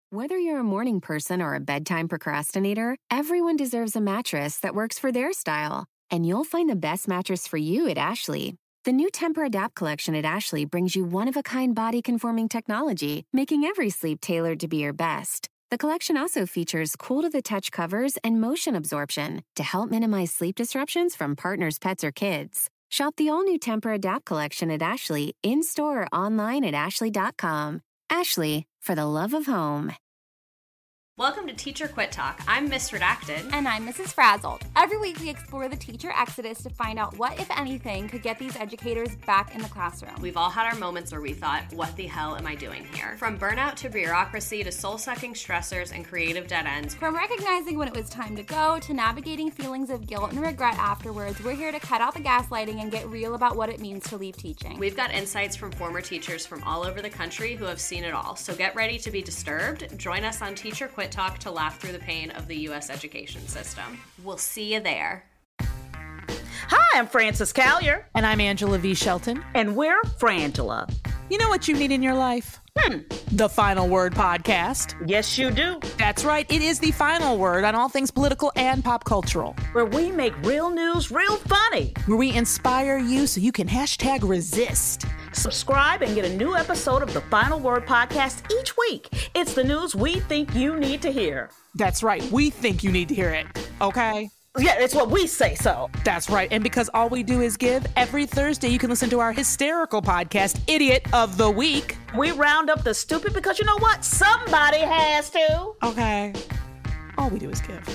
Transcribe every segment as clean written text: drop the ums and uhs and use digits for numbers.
Whether you're a morning person or a bedtime procrastinator, everyone deserves a mattress that works for their style. And you'll find the best mattress for you at Ashley. The new Temper-Adapt collection at Ashley brings you one-of-a-kind body-conforming technology, making every sleep tailored to be your best. The collection also features cool-to-the-touch covers and motion absorption to help minimize sleep disruptions from partners, pets, or kids. Shop the all-new Temper-Adapt collection at Ashley, in-store or online at ashley.com. Ashley, for the love of home. Welcome to Teacher Quit Talk. I'm Miss Redacted. And I'm Mrs. Frazzled. Every week we explore the teacher exodus to find out what, if anything, could get these educators back in the classroom. We've all had our moments where we thought, what the hell am I doing here? From burnout to bureaucracy to soul-sucking stressors and creative dead ends. From recognizing when it was time to go to navigating feelings of guilt and regret afterwards, we're here to cut out the gaslighting and get real about what it means to leave teaching. We've got insights from former teachers from all over the country who have seen it all. So get ready to be disturbed. Join us on Teacher Quit Talk to laugh through the pain of the U.S. education system. We'll see you there. Hi, I'm Frances Callier. And I'm Angela V. Shelton. And we're Frangela. You know what you need in your life? The Final Word Podcast. Yes, you do. That's right. It is the final word on all things political and pop cultural. Where we make real news real funny. Where we inspire you so you can hashtag resist. Subscribe and get a new episode of the Final Word Podcast each week. It's the news we think you need to hear. That's right. We think you need to hear it. Okay? Yeah, it's what we say so. That's right. And because all we do is give, every Thursday you can listen to our hysterical podcast, Idiot of the Week. We round up the stupid because you know what? Somebody has to. Okay. All we do is give.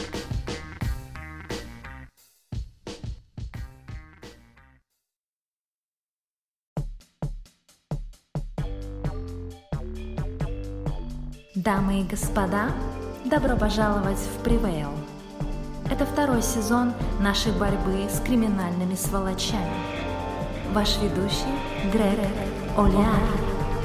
Дамы и господа, добро пожаловать в Prevail. Это второй сезон нашей борьбы с криминальными сволочами. Ваш ведущий Грег О'Леари.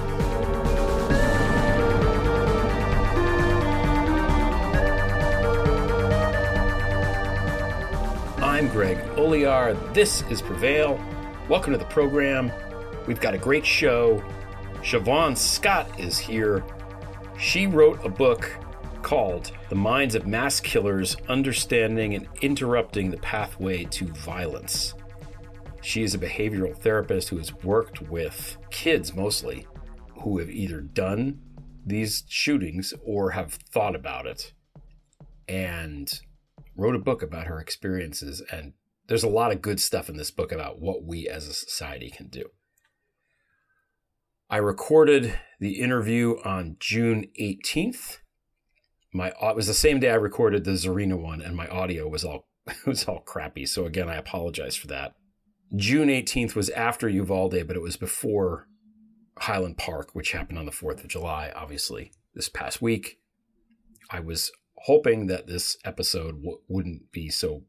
I'm Greg Olear. This is Prevail. Welcome to the program. We've got a great show. Siobhan Scott is here. She wrote a book called The Minds of Mass Killers, Understanding and Interrupting the Pathway to Violence. She is a behavioral therapist who has worked with kids mostly who have either done these shootings or have thought about it, and wrote a book about her experiences. And there's a lot of good stuff in this book about what we as a society can do. I recorded the interview on June 18th. It was the same day I recorded the Zarina one, and my audio was all crappy. So again, I apologize for that. June 18th was after Uvalde, but it was before Highland Park, which happened on the 4th of July, obviously, this past week. I was hoping that this episode wouldn't be so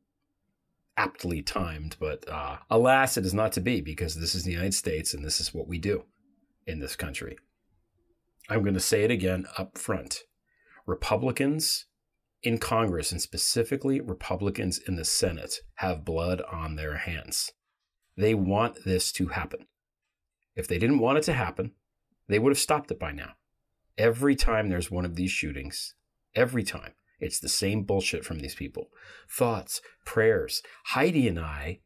aptly timed, but alas, it is not to be, because this is the United States and this is what we do in this country. I'm going to say it again up front. Republicans in Congress, and specifically Republicans in the Senate, have blood on their hands. They want this to happen. If they didn't want it to happen, they would have stopped it by now. Every time there's one of these shootings, every time, it's the same bullshit from these people. Thoughts, prayers. Heidi and I,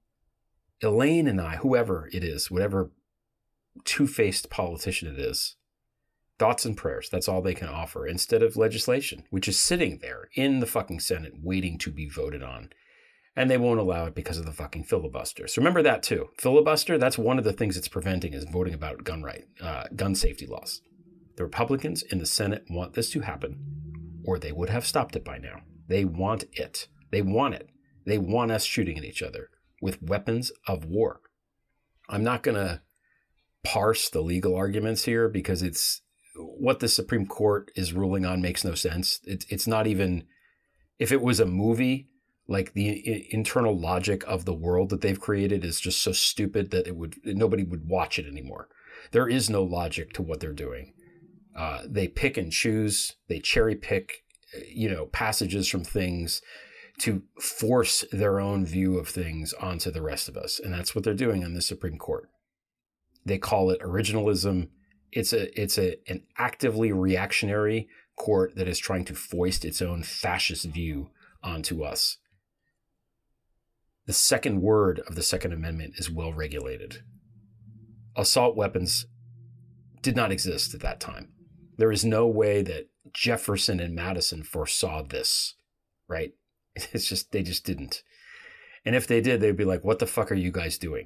Elaine and I, whoever it is, whatever two-faced politician it is, thoughts and prayers. That's all they can offer instead of legislation, which is sitting there in the fucking Senate waiting to be voted on. And they won't allow it because of the fucking filibuster. So remember that too. Filibuster, that's one of the things it's preventing, is voting about gun safety laws. The Republicans in the Senate want this to happen, or they would have stopped it by now. They want it. They want it. They want us shooting at each other with weapons of war. I'm not going to parse the legal arguments here because it's what the Supreme Court is ruling on makes no sense. It's not even, if it was a movie, like the internal logic of the world that they've created is just so stupid that nobody would watch it anymore. There is no logic to what they're doing. They pick and choose. They cherry pick, passages from things to force their own view of things onto the rest of us. And that's what they're doing on the Supreme Court. They call it originalism. It's an actively reactionary court that is trying to foist its own fascist view onto us. The second word of the Second Amendment is well regulated. Assault weapons did not exist at that time. There is no way that Jefferson and Madison foresaw this, right? It's just, they just didn't. And if they did, they'd be like, what the fuck are you guys doing?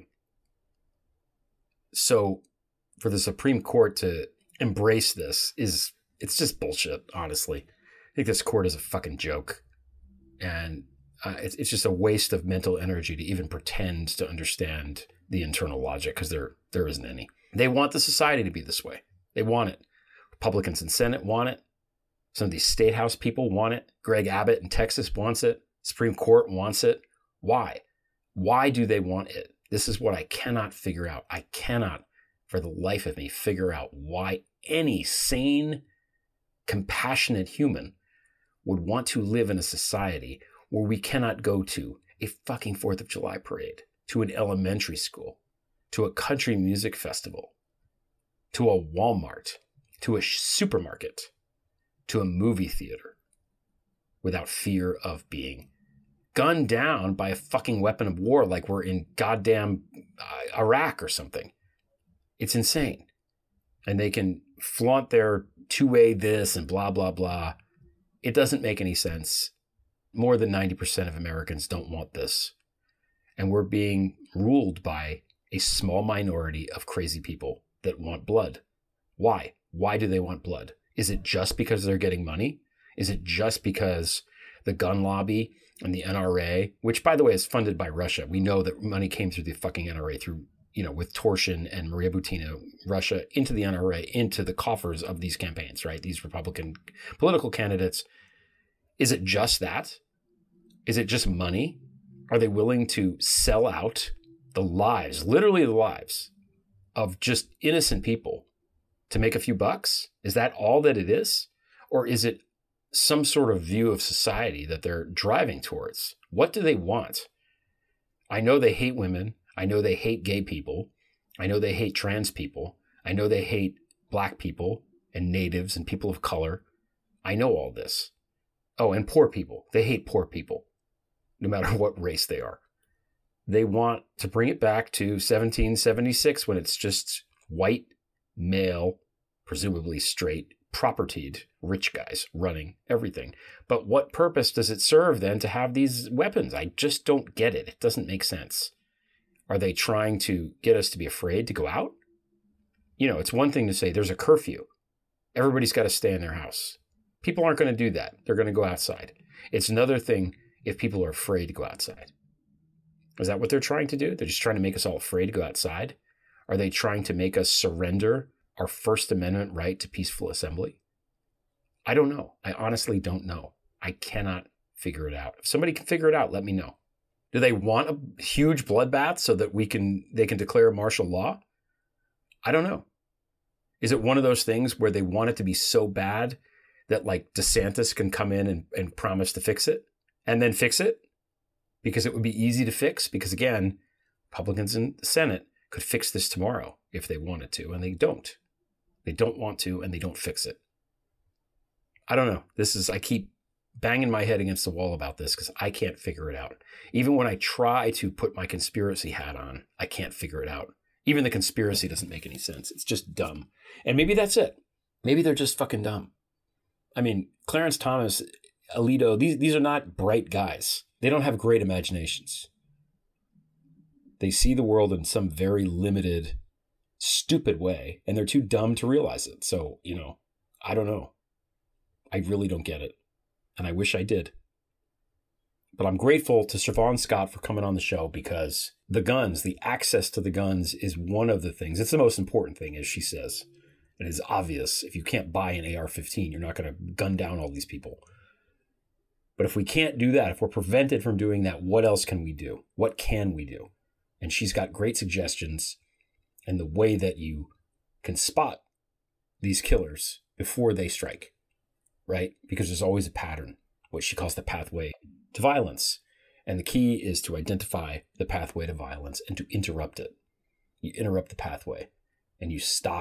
So for the Supreme Court to embrace this it's just bullshit, honestly. I think this court is a fucking joke. And it's just a waste of mental energy to even pretend to understand the internal logic, because there isn't any. They want the society to be this way. They want it. Republicans in Senate want it. Some of these state house people want it. Greg Abbott in Texas wants it. Supreme Court wants it. Why? Why do they want it? This is what I cannot figure out. I cannot, for the life of me, figure out why any sane, compassionate human would want to live in a society where we cannot go to a fucking 4th of July parade, to an elementary school, to a country music festival, to a Walmart, to a supermarket, to a movie theater, without fear of being gunned down by a fucking weapon of war like we're in goddamn Iraq or something. It's insane. And they can flaunt their two-way this and blah, blah, blah. It doesn't make any sense. More than 90% of Americans don't want this. And we're being ruled by a small minority of crazy people that want blood. Why? Why do they want blood? Is it just because they're getting money? Is it just because the gun lobby and the NRA, which, by the way, is funded by Russia? We know that money came through the fucking NRA through, with Torshin and Maria Butina, Russia into the NRA, into the coffers of these campaigns, right? These Republican political candidates. Is it just that? Is it just money? Are they willing to sell out the lives, literally the lives, of just innocent people to make a few bucks? Is that all that it is? Or is it some sort of view of society that they're driving towards? What do they want? I know they hate women. I know they hate gay people. I know they hate trans people. I know they hate black people and natives and people of color. I know all this. Oh, and poor people. They hate poor people, no matter what race they are. They want to bring it back to 1776 when it's just white, male, presumably straight, propertied, rich guys running everything. But what purpose does it serve then to have these weapons? I just don't get it. It doesn't make sense. Are they trying to get us to be afraid to go out? It's one thing to say there's a curfew. Everybody's got to stay in their house. People aren't going to do that. They're going to go outside. It's another thing if people are afraid to go outside. Is that what they're trying to do? They're just trying to make us all afraid to go outside? Are they trying to make us surrender our First Amendment right to peaceful assembly? I don't know. I honestly don't know. I cannot figure it out. If somebody can figure it out, let me know. Do they want a huge bloodbath so that they can declare martial law? I don't know. Is it one of those things where they want it to be so bad that like DeSantis can come in and promise to fix it and then fix it because it would be easy to fix? Because again, Republicans in the Senate could fix this tomorrow if they wanted to, and they don't. They don't want to, and they don't fix it. I don't know. I keep banging my head against the wall about this because I can't figure it out. Even when I try to put my conspiracy hat on, I can't figure it out. Even the conspiracy doesn't make any sense. It's just dumb. And maybe that's it. Maybe they're just fucking dumb. I mean, Clarence Thomas, Alito, these are not bright guys. They don't have great imaginations. They see the world in some very limited, stupid way, and they're too dumb to realize it. So, I don't know. I really don't get it. And I wish I did. But I'm grateful to Siobhan Scott for coming on the show because the guns, the access to the guns is one of the things. It's the most important thing, as she says. It is obvious. If you can't buy an AR-15, you're not going to gun down all these people. But if we can't do that, if we're prevented from doing that, what else can we do? What can we do? And she's got great suggestions and the way that you can spot these killers before they strike, right? Because there's always a pattern, what she calls the pathway to violence. And the key is to identify the pathway to violence and to interrupt it. You interrupt the pathway and you stop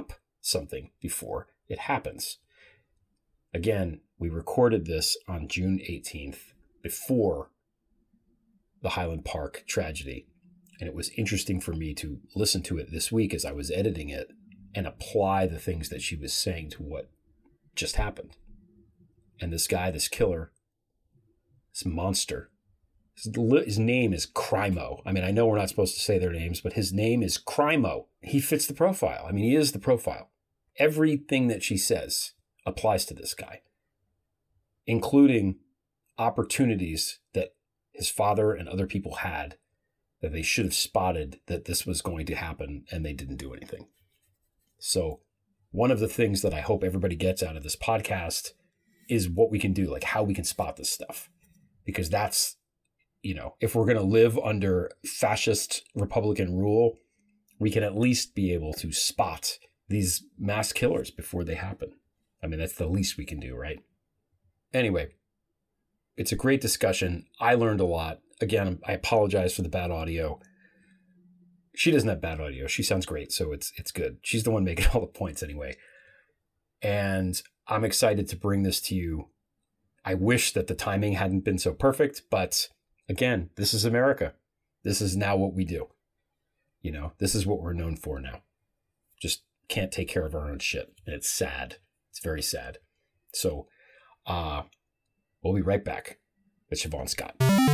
something before it happens. Again, we recorded this on June 18th before the Highland Park tragedy. And it was interesting for me to listen to it this week as I was editing it and apply the things that she was saying to what just happened. And this guy, this killer, this monster, his name is Crimo. I mean, I know we're not supposed to say their names, but his name is Crimo. He fits the profile. I mean, he is the profile. Everything that she says applies to this guy, including opportunities that his father and other people had that they should have spotted that this was going to happen, and they didn't do anything. So one of the things that I hope everybody gets out of this podcast is what we can do, like how we can spot this stuff. Because that's, if we're going to live under fascist Republican rule, we can at least be able to spot these mass killers before they happen. I mean, that's the least we can do, right? Anyway, it's a great discussion. I learned a lot. Again, I apologize for the bad audio. She doesn't have bad audio. She sounds great, so it's good. She's the one making all the points anyway. And I'm excited to bring this to you. I wish that the timing hadn't been so perfect, but again, this is America. This is now what we do. This is what we're known for now. Just can't take care of our own shit. And it's sad. It's very sad. So we'll be right back with Siobhan Scott.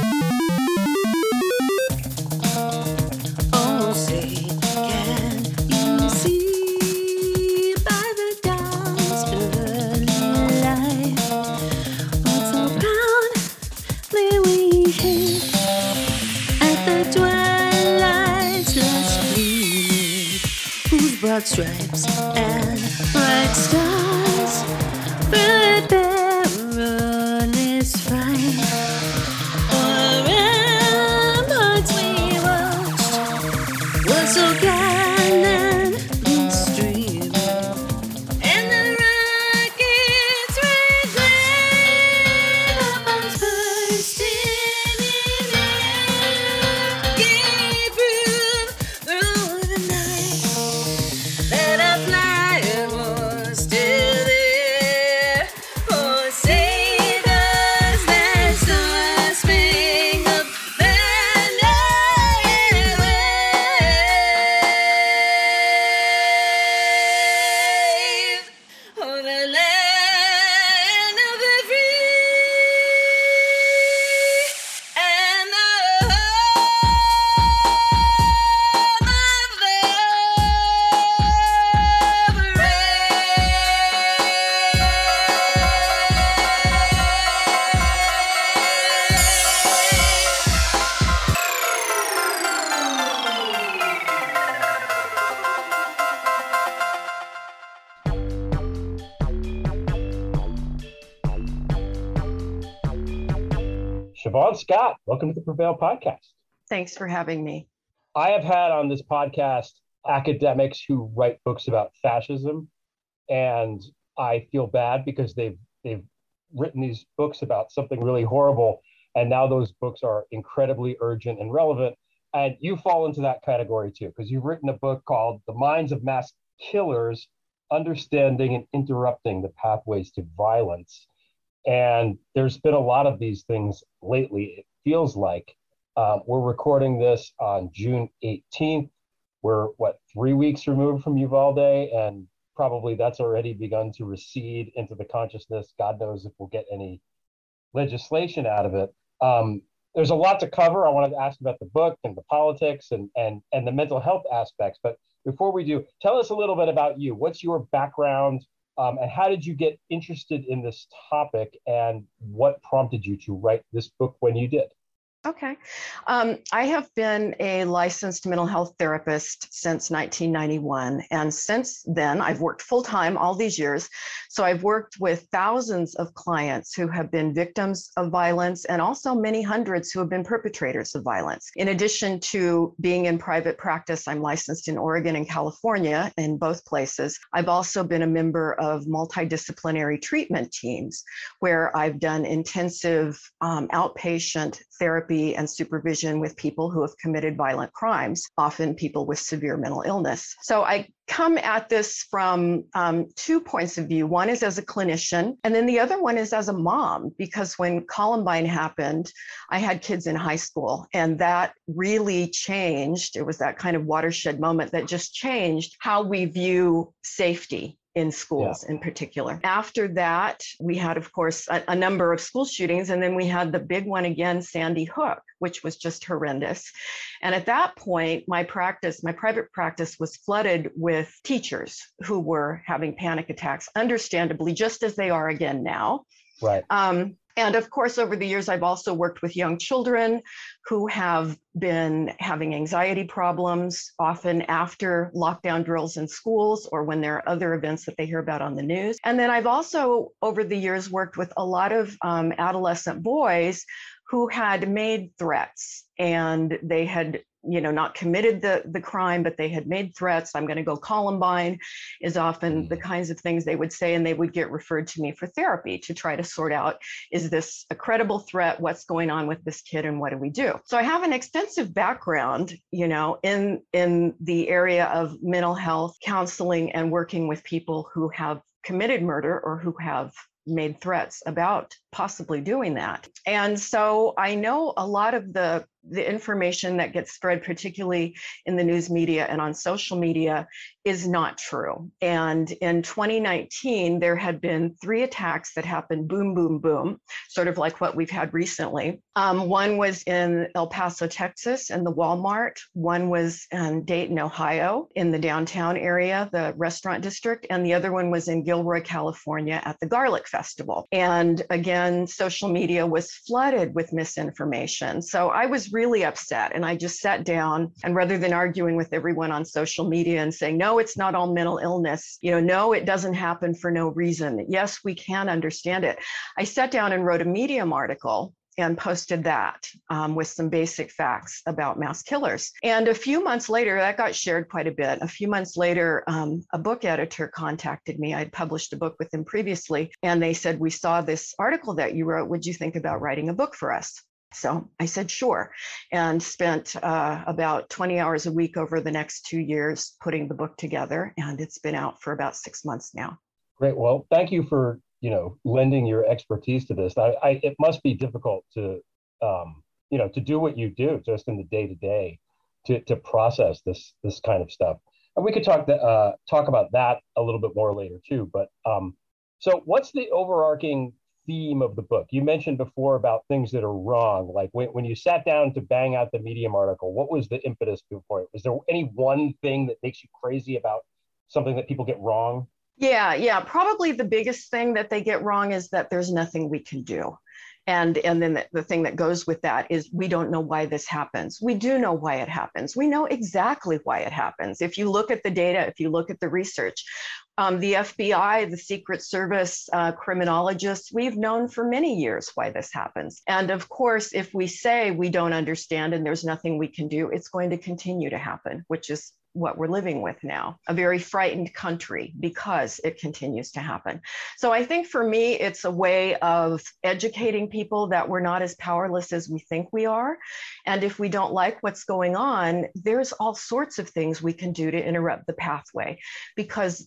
Oh, say, can you see by the dawn's early light what so proudly we hailed at the twilight's last gleaming, whose broad stripes and bright stars fill their perilous fight? So gallantly streaming, and the rockets red glare upon bursting in air, gave proof through the night that our flight was still there. Oh, save us, that star-spangled banner. Siobhan Scott, welcome to the Prevail Podcast. Thanks for having me. I have had on this podcast academics who write books about fascism, and I feel bad because they've written these books about something really horrible, and now those books are incredibly urgent and relevant. And you fall into that category too, because you've written a book called The Minds of Mass Killers, Understanding and Interrupting the Pathways to Violence. And there's been a lot of these things lately, it feels like. We're recording this on June 18th. We're, 3 weeks removed from Uvalde, and probably that's already begun to recede into the consciousness. God knows if we'll get any legislation out of it. There's a lot to cover. I wanted to ask about the book and the politics and the mental health aspects. But before we do, tell us a little bit about you. What's your background? And how did you get interested in this topic, and what prompted you to write this book when you did? Okay. I have been a licensed mental health therapist since 1991. And since then, I've worked full-time all these years. So I've worked with thousands of clients who have been victims of violence, and also many hundreds who have been perpetrators of violence. In addition to being in private practice, I'm licensed in Oregon and California, in both places. I've also been a member of multidisciplinary treatment teams, where I've done intensive outpatient therapy therapy and supervision with people who have committed violent crimes, often people with severe mental illness. So I come at this from 2 points of view. One is as a clinician, and then the other one is as a mom, because when Columbine happened, I had kids in high school, and that really changed. It was that kind of watershed moment that just changed how we view safety in schools in particular. After that, we had, of course, a number of school shootings, and then we had the big one again, Sandy Hook, which was just horrendous. And at that point, my private practice was flooded with teachers who were having panic attacks, understandably, just as they are again now. Right. And of course, over the years, I've also worked with young children who have been having anxiety problems, often after lockdown drills in schools or when there are other events that they hear about on the news. And then I've also, over the years, worked with a lot of adolescent boys who had made threats, and they had not committed the crime, but they had made threats. I'm going to go Columbine is often the kinds of things they would say, and they would get referred to me for therapy to try to sort out, is this a credible threat? What's going on with this kid, and what do we do? So I have an extensive background, in the area of mental health counseling and working with people who have committed murder or who have made threats about possibly doing that. And so I know a lot of the information that gets spread, particularly in the news media and on social media, is not true. And in 2019, there had been 3 attacks that happened boom, boom, boom, sort of like what we've had recently. One was in El Paso, Texas, in the Walmart. One was in Dayton, Ohio, in the downtown area, the restaurant district. And the other one was in Gilroy, California, at the Garlic Festival. And again, social media was flooded with misinformation. So I was really upset, and I just sat down, and rather than arguing with everyone on social media and saying, no, it's not all mental illness, no, it doesn't happen for no reason, yes, we can understand it, I sat down and wrote a Medium article and posted that with some basic facts about mass killers. And a few months later, that got shared quite a bit. A few months later, a book editor contacted me. I'd published a book with them previously, and they said, we saw this article that you wrote. Would you think about writing a book for us? So I said, sure, and spent about 20 hours a week over the next 2 years putting the book together. And it's been out for about 6 months now. Great. Well, thank you for, lending your expertise to this. It must be difficult to, to do what you do just in the day-to-day to process this kind of stuff. And we could talk about that a little bit more later too. But so what's the overarching theme of the book? You mentioned before about things that are wrong. Like when you sat down to bang out the Medium article, what was the impetus for it? Was there any one thing that makes you crazy about something that people get wrong? Yeah. Probably the biggest thing that they get wrong is that there's nothing we can do. And then the thing that goes with that is we don't know why this happens. We do know why it happens. We know exactly why it happens. If you look at the data, if you look at the research, the FBI, the Secret Service, criminologists, we've known for many years why this happens. And of course, if we say we don't understand and there's nothing we can do, it's going to continue to happen, which is what we're living with now, a very frightened country because it continues to happen. So I think for me, it's a way of educating people that we're not as powerless as we think we are. And if we don't like what's going on, there's all sorts of things we can do to interrupt the pathway, because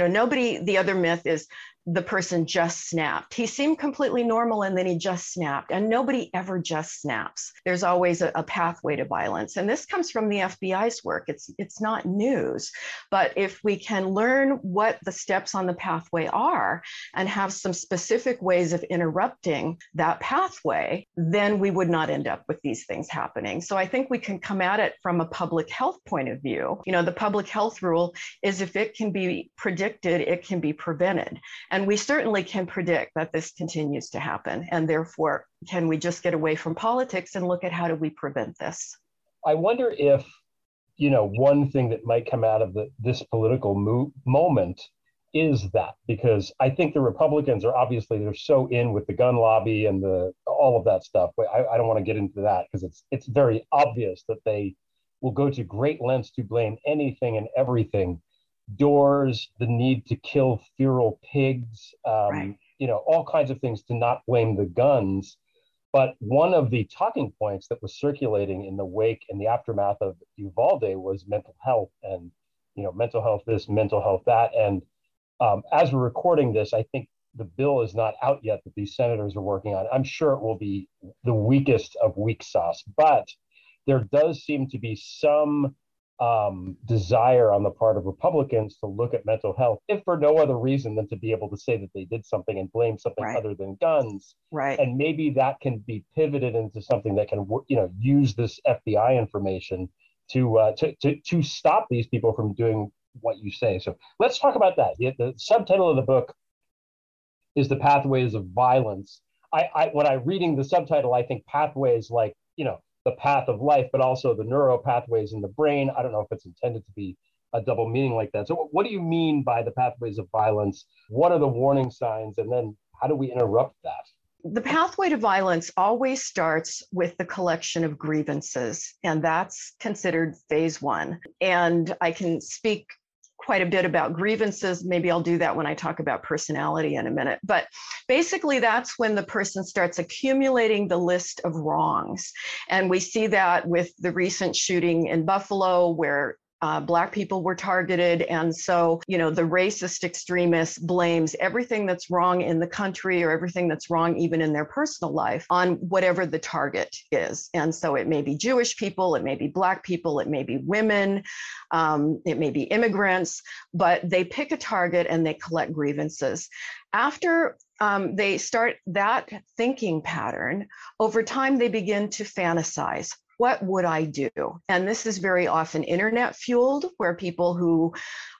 the other myth is the person just snapped. He seemed completely normal and then he just snapped. And nobody ever just snaps. There's always a pathway to violence. And this comes from the FBI's work. It's not news. But if we can learn what the steps on the pathway are and have some specific ways of interrupting that pathway, then we would not end up with these things happening. So I think we can come at it from a public health point of view. The public health rule is if it can be predicted, it can be prevented. And we certainly can predict that this continues to happen. And therefore, can we just get away from politics and look at how do we prevent this? I wonder if, one thing that might come out of this political moment is that, because I think the Republicans are obviously, they're so in with the gun lobby and all of that stuff. But I don't want to get into that because it's very obvious that they will go to great lengths to blame anything and everything. Doors, the need to kill feral pigs, right. All kinds of things to not blame the guns. But one of the talking points that was circulating in the wake and the aftermath of Uvalde was mental health and, mental health this, mental health that. And as we're recording this, I think the bill is not out yet that these senators are working on. I'm sure it will be the weakest of weak sauce, but there does seem to be some desire on the part of Republicans to look at mental health, if for no other reason than to be able to say that they did something and blame something other than guns. Right. And maybe that can be pivoted into something that can, use this FBI information to stop these people from doing what you say. So let's talk about that. The subtitle of the book is The Pathways of Violence. When I'm reading the subtitle, I think pathways like, the path of life, but also the neural pathways in the brain. I don't know if it's intended to be a double meaning like that. So what do you mean by the pathways of violence? What are the warning signs? And then how do we interrupt that? The pathway to violence always starts with the collection of grievances, and that's considered phase one. And I can speak quite a bit about grievances. Maybe I'll do that when I talk about personality in a minute. But basically, that's when the person starts accumulating the list of wrongs. And we see that with the recent shooting in Buffalo, where Black people were targeted. And so, the racist extremist blames everything that's wrong in the country or everything that's wrong even in their personal life on whatever the target is. And so it may be Jewish people, it may be Black people, it may be women, it may be immigrants, but they pick a target and they collect grievances. After they start that thinking pattern, over time, they begin to fantasize. What would I do? And this is very often internet fueled, where people who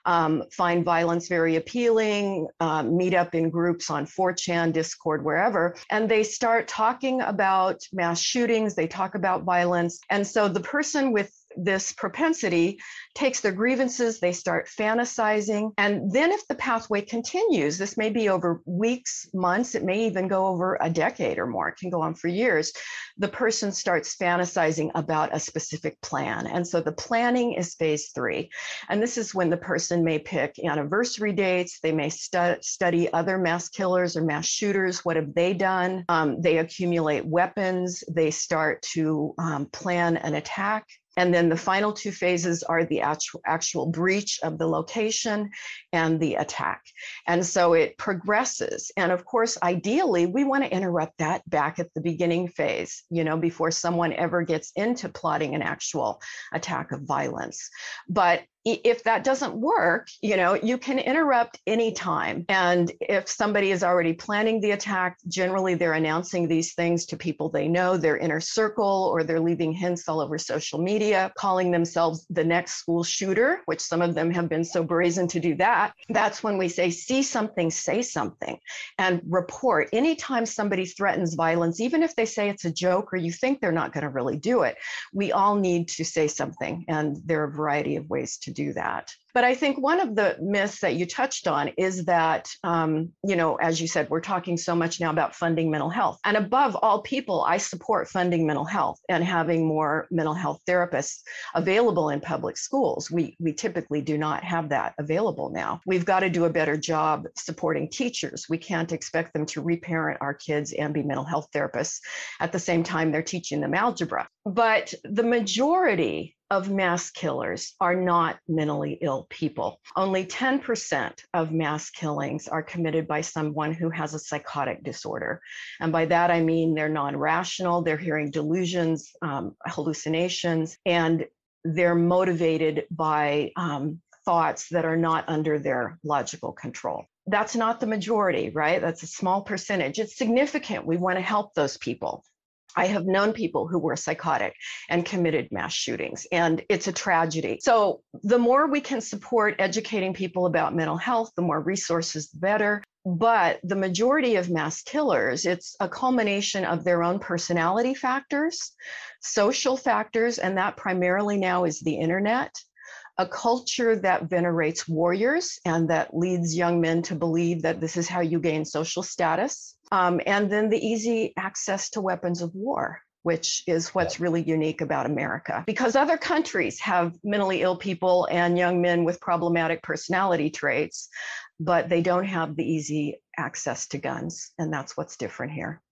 find violence very appealing, meet up in groups on 4chan, Discord, wherever, and they start talking about mass shootings, they talk about violence. And so the person with this propensity takes their grievances, they start fantasizing. And then if the pathway continues, this may be over weeks, months, it may even go over a decade or more, it can go on for years, the person starts fantasizing about a specific plan. And so the planning is phase three. And this is when the person may pick anniversary dates, they may study other mass killers or mass shooters, what have they done? They accumulate weapons, they start to plan an attack. And then the final two phases are the actual breach of the location and the attack. And so it progresses. And of course, ideally, we want to interrupt that back at the beginning phase, before someone ever gets into plotting an actual attack of violence. But if that doesn't work, you can interrupt anytime. And if somebody is already planning the attack, generally they're announcing these things to people they know, their inner circle, or they're leaving hints all over social media, calling themselves the next school shooter, which some of them have been so brazen to do that. That's when we say, see something, say something, and report. Anytime somebody threatens violence, even if they say it's a joke or you think they're not going to really do it, we all need to say something. And there are a variety of ways to do that. But I think one of the myths that you touched on is that, as you said, we're talking so much now about funding mental health. And above all people, I support funding mental health and having more mental health therapists available in public schools. We typically do not have that available now. We've got to do a better job supporting teachers. We can't expect them to reparent our kids and be mental health therapists at the same time they're teaching them algebra. But the majority of mass killers are not mentally ill people. Only 10% of mass killings are committed by someone who has a psychotic disorder. And by that, I mean they're non-rational, they're hearing delusions, hallucinations, and they're motivated by thoughts that are not under their logical control. That's not the majority, right? That's a small percentage. It's significant. We want to help those people. I have known people who were psychotic and committed mass shootings, and it's a tragedy. So the more we can support educating people about mental health, the more resources, the better. But the majority of mass killers, it's a culmination of their own personality factors, social factors, and that primarily now is the internet, a culture that venerates warriors and that leads young men to believe that this is how you gain social status. And then the easy access to weapons of war, which is what's really unique about America. Because other countries have mentally ill people and young men with problematic personality traits, but they don't have the easy access to guns. And that's what's different here.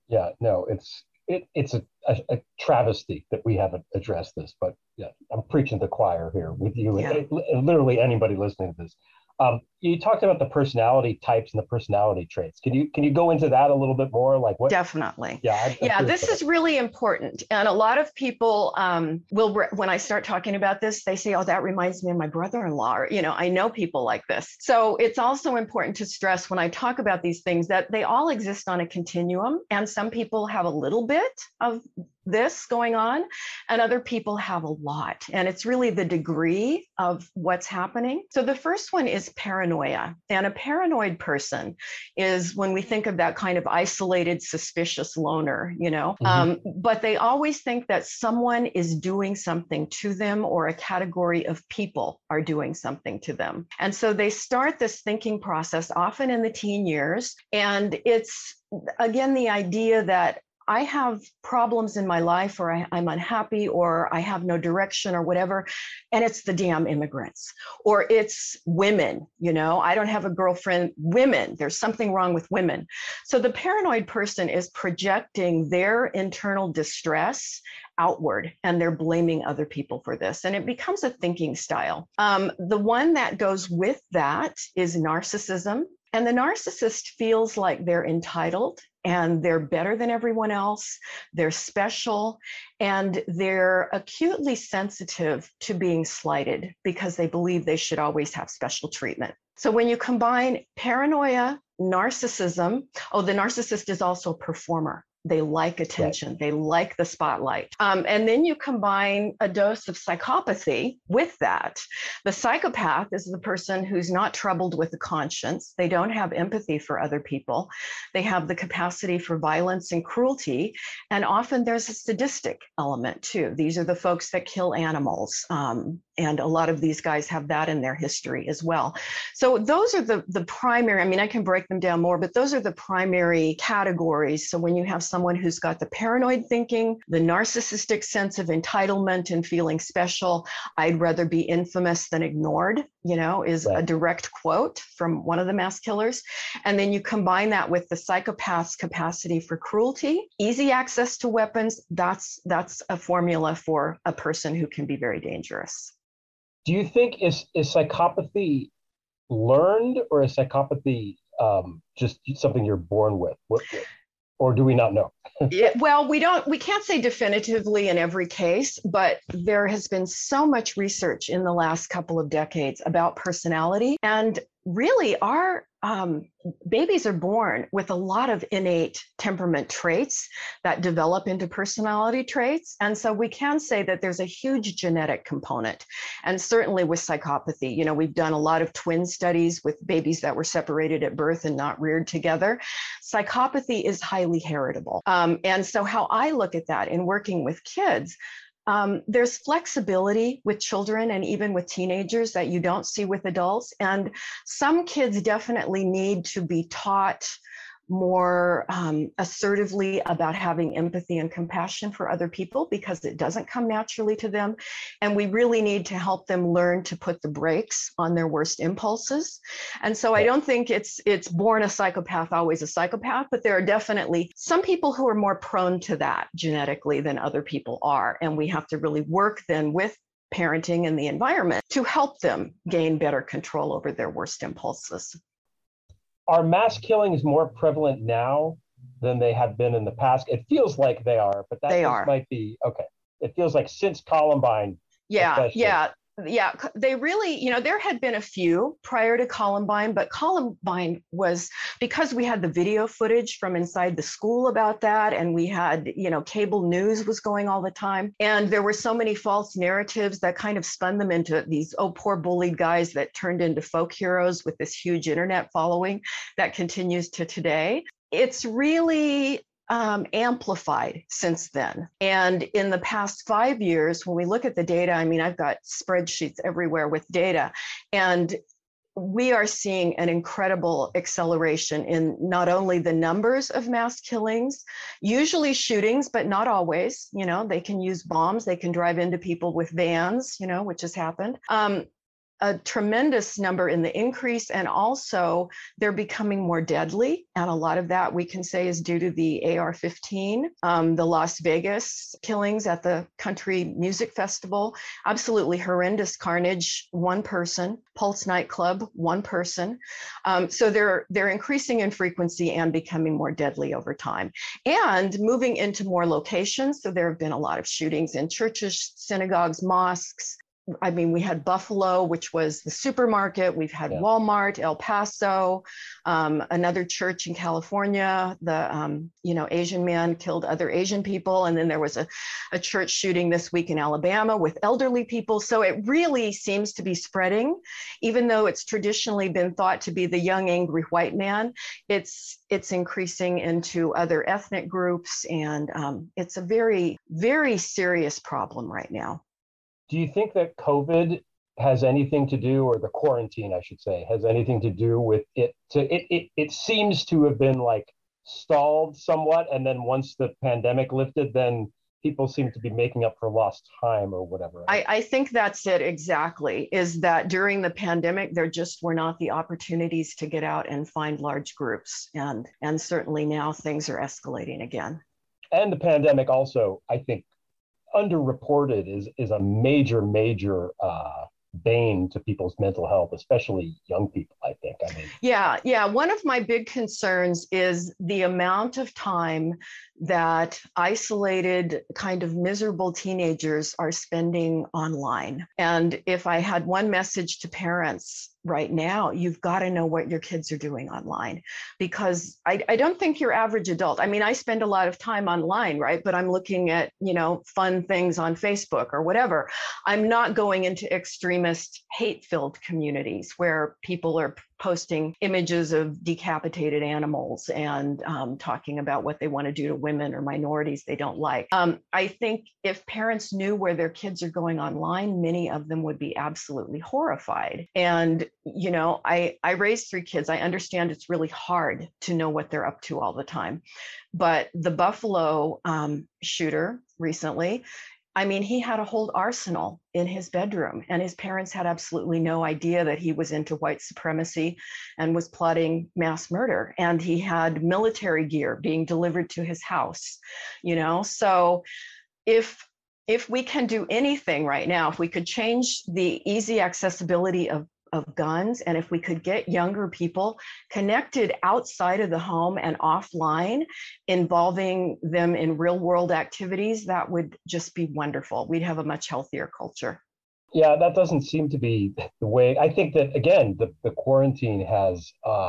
Yeah, no, it's a travesty that we haven't addressed this, but yeah, I'm preaching to the choir here with you Yeah. and literally anybody listening to this. You talked about the personality types and the personality traits. Can you go into that a little bit more? Like what? Definitely. Yeah, I'm Yeah, curious this about is really important. And a lot of people when I start talking about this, they say, oh, that reminds me of my brother-in-law. Or, I know people like this. So it's also important to stress when I talk about these things that they all exist on a continuum. And some people have a little bit of this going on, and other people have a lot. And it's really the degree of what's happening. So the first one is paranoia. And a paranoid person is when we think of that kind of isolated, suspicious loner, but they always think that someone is doing something to them or a category of people are doing something to them. And so they start this thinking process often in the teen years. And it's, again, the idea that I have problems in my life, or I'm unhappy, or I have no direction, or whatever, and it's the damn immigrants, or it's women, I don't have a girlfriend, women, there's something wrong with women. So the paranoid person is projecting their internal distress outward, and they're blaming other people for this, and it becomes a thinking style. The one that goes with that is narcissism. And the narcissist feels like they're entitled and they're better than everyone else, they're special, and they're acutely sensitive to being slighted because they believe they should always have special treatment. So when you combine paranoia, narcissism, the narcissist is also a performer. They like attention. Right. They like the spotlight. And then you combine a dose of psychopathy with that. The psychopath is the person who's not troubled with a conscience. They don't have empathy for other people. They have the capacity for violence and cruelty. And often there's a sadistic element too. These are the folks that kill animals. And a lot of these guys have that in their history as well. So those are the primary, I can break them down more, but those are the primary categories. So when you have someone who's got the paranoid thinking, the narcissistic sense of entitlement and feeling special, I'd rather be infamous than ignored, is right. A direct quote from one of the mass killers. And then you combine that with the psychopath's capacity for cruelty, easy access to weapons. That's a formula for a person who can be very dangerous. Do you think is psychopathy learned, or is psychopathy just something you're born with? Or do we not know? Well, we can't say definitively in every case, but there has been so much research in the last couple of decades about personality. And really, our babies are born with a lot of innate temperament traits that develop into personality traits. And so we can say that there's a huge genetic component. And certainly with psychopathy, we've done a lot of twin studies with babies that were separated at birth and not reared together. Psychopathy is highly heritable. And so how I look at that in working with kids, there's flexibility with children and even with teenagers that you don't see with adults. And some kids definitely need to be taught more assertively about having empathy and compassion for other people because it doesn't come naturally to them. And we really need to help them learn to put the brakes on their worst impulses. And so I don't think it's born a psychopath, always a psychopath, but there are definitely some people who are more prone to that genetically than other people are. And we have to really work then with parenting and the environment to help them gain better control over their worst impulses. Are mass killings more prevalent now than they have been in the past? It feels like they are, but that might be okay. It feels like since Columbine. Yeah. They really, there had been a few prior to Columbine, but Columbine was because we had the video footage from inside the school about that. And we had, cable news was going all the time. And there were so many false narratives that kind of spun them into these, poor bullied guys that turned into folk heroes with this huge internet following that continues to today. It's really amplified since then. And in the past 5 years, when we look at the data, I've got spreadsheets everywhere with data, and we are seeing an incredible acceleration in not only the numbers of mass killings, usually shootings, but not always. They can use bombs, they can drive into people with vans, which has happened. a tremendous number in the increase, and also they're becoming more deadly. And a lot of that we can say is due to the AR-15, the Las Vegas killings at the country music festival. Absolutely horrendous carnage, one person. Pulse nightclub, one person. So they're increasing in frequency and becoming more deadly over time. And moving into more locations. So there have been a lot of shootings in churches, synagogues, mosques. I mean, we had Buffalo, which was the supermarket. We've had Walmart, El Paso, another church in California. The Asian man killed other Asian people, and then there was a church shooting this week in Alabama with elderly people. So it really seems to be spreading, even though it's traditionally been thought to be the young, angry white man. It's increasing into other ethnic groups, and it's a very, very serious problem right now. Do you think that COVID has anything to do, or the quarantine, I should say, has anything to do with it? It seems to have been like stalled somewhat, and then once the pandemic lifted, then people seem to be making up for lost time or whatever. I think that's it exactly, is that during the pandemic, there just were not the opportunities to get out and find large groups. And certainly now things are escalating again. And the pandemic also, I think, underreported is a major bane to people's mental health, especially young people, I think. I mean, yeah. One of my big concerns is the amount of time that isolated, kind of miserable teenagers are spending online. And if I had one message to parents right now, you've got to know what your kids are doing online, because I don't think your average adult, I mean, I spend a lot of time online, right? But I'm looking at, fun things on Facebook or whatever. I'm not going into extremist, hate-filled communities where people are posting images of decapitated animals and talking about what they want to do to women or minorities they don't like. I think if parents knew where their kids are going online, many of them would be absolutely horrified. And, I raised 3 kids. I understand it's really hard to know what they're up to all the time. But the Buffalo shooter recently, I mean, he had a whole arsenal in his bedroom, and his parents had absolutely no idea that he was into white supremacy and was plotting mass murder. And he had military gear being delivered to his house, So if we can do anything right now, if we could change the easy accessibility of guns, and if we could get younger people connected outside of the home and offline, involving them in real world activities, that would just be wonderful. We'd have a much healthier culture. Yeah, that doesn't seem to be the way. I think that, again, the quarantine has,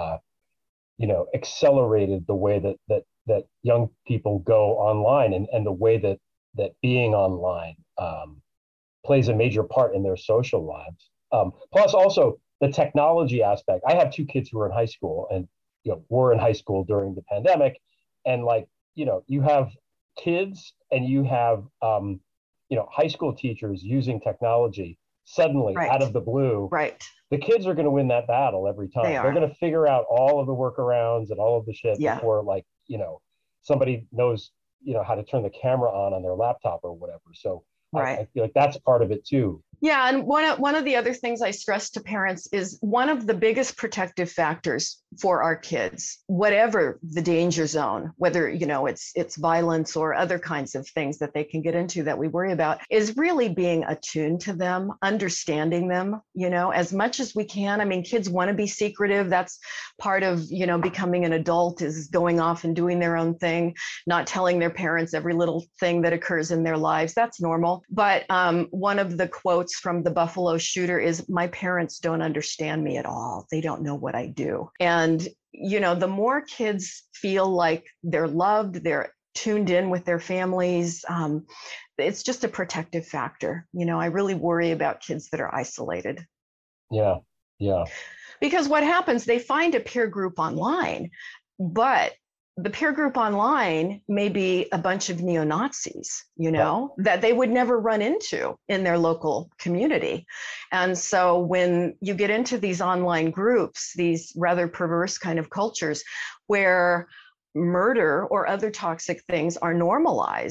accelerated the way that young people go online, and the way that being online plays a major part in their social lives. Plus also the technology aspect. I have 2 kids who are in high school, and were in high school during the pandemic, and you have kids and you have high school teachers using technology suddenly out of the blue. Right. The kids are going to win that battle every time. They're going to figure out all of the workarounds and all of the shit before somebody knows how to turn the camera on their laptop or whatever. So I feel like that's part of it too. Yeah, and one of the other things I stress to parents is one of the biggest protective factors for our kids, whatever the danger zone, whether it's violence or other kinds of things that they can get into that we worry about, is really being attuned to them, understanding them, as much as we can. I mean, kids want to be secretive. That's part of becoming an adult, is going off and doing their own thing, not telling their parents every little thing that occurs in their lives. That's normal. But one of the quotes from the Buffalo shooter is, "My parents don't understand me at all. They don't know what I do." And, the more kids feel like they're loved, they're tuned in with their families, it's just a protective factor. I really worry about kids that are isolated. Yeah. Because what happens, they find a peer group online, but the peer group online may be a bunch of neo-Nazis, that they would never run into in their local community. And so when you get into these online groups, these rather perverse kind of cultures where murder or other toxic things are normalized,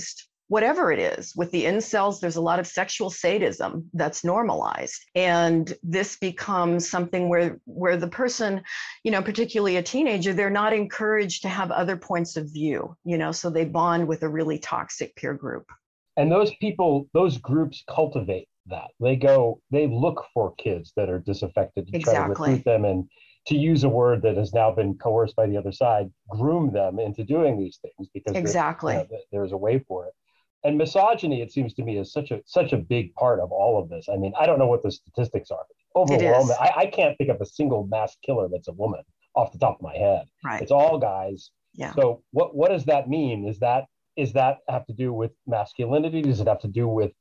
whatever it is. With the incels, there's a lot of sexual sadism that's normalized. And this becomes something where the person, particularly a teenager, they're not encouraged to have other points of view, so they bond with a really toxic peer group. And those groups cultivate that. They look for kids that are disaffected to try to recruit them, and to use a word that has now been coerced by the other side, groom them into doing these things because there's a way for it. And misogyny, it seems to me, is such a big part of all of this. I mean, I don't know what the statistics are. Overwhelming. I can't think of a single mass killer that's a woman off the top of my head. Right. It's all guys. Yeah. So what does that mean? Is that have to do with masculinity? Does it have to do with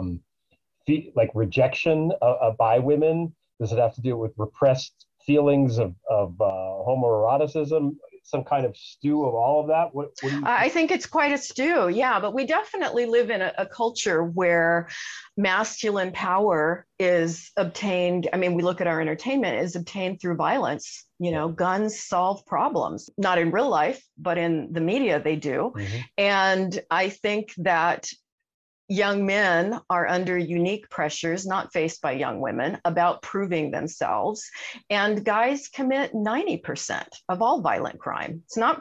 like rejection by women? Does it have to do with repressed feelings of homoeroticism? Some kind of stew of all of that? What do you think? I think it's quite a stew, yeah, but we definitely live in a culture where masculine power is obtained. I mean, we look at our entertainment, is obtained through violence. Guns solve problems, not in real life, but in the media they do. Mm-hmm. And I think that young men are under unique pressures, not faced by young women, about proving themselves. And guys commit 90% of all violent crime. It's not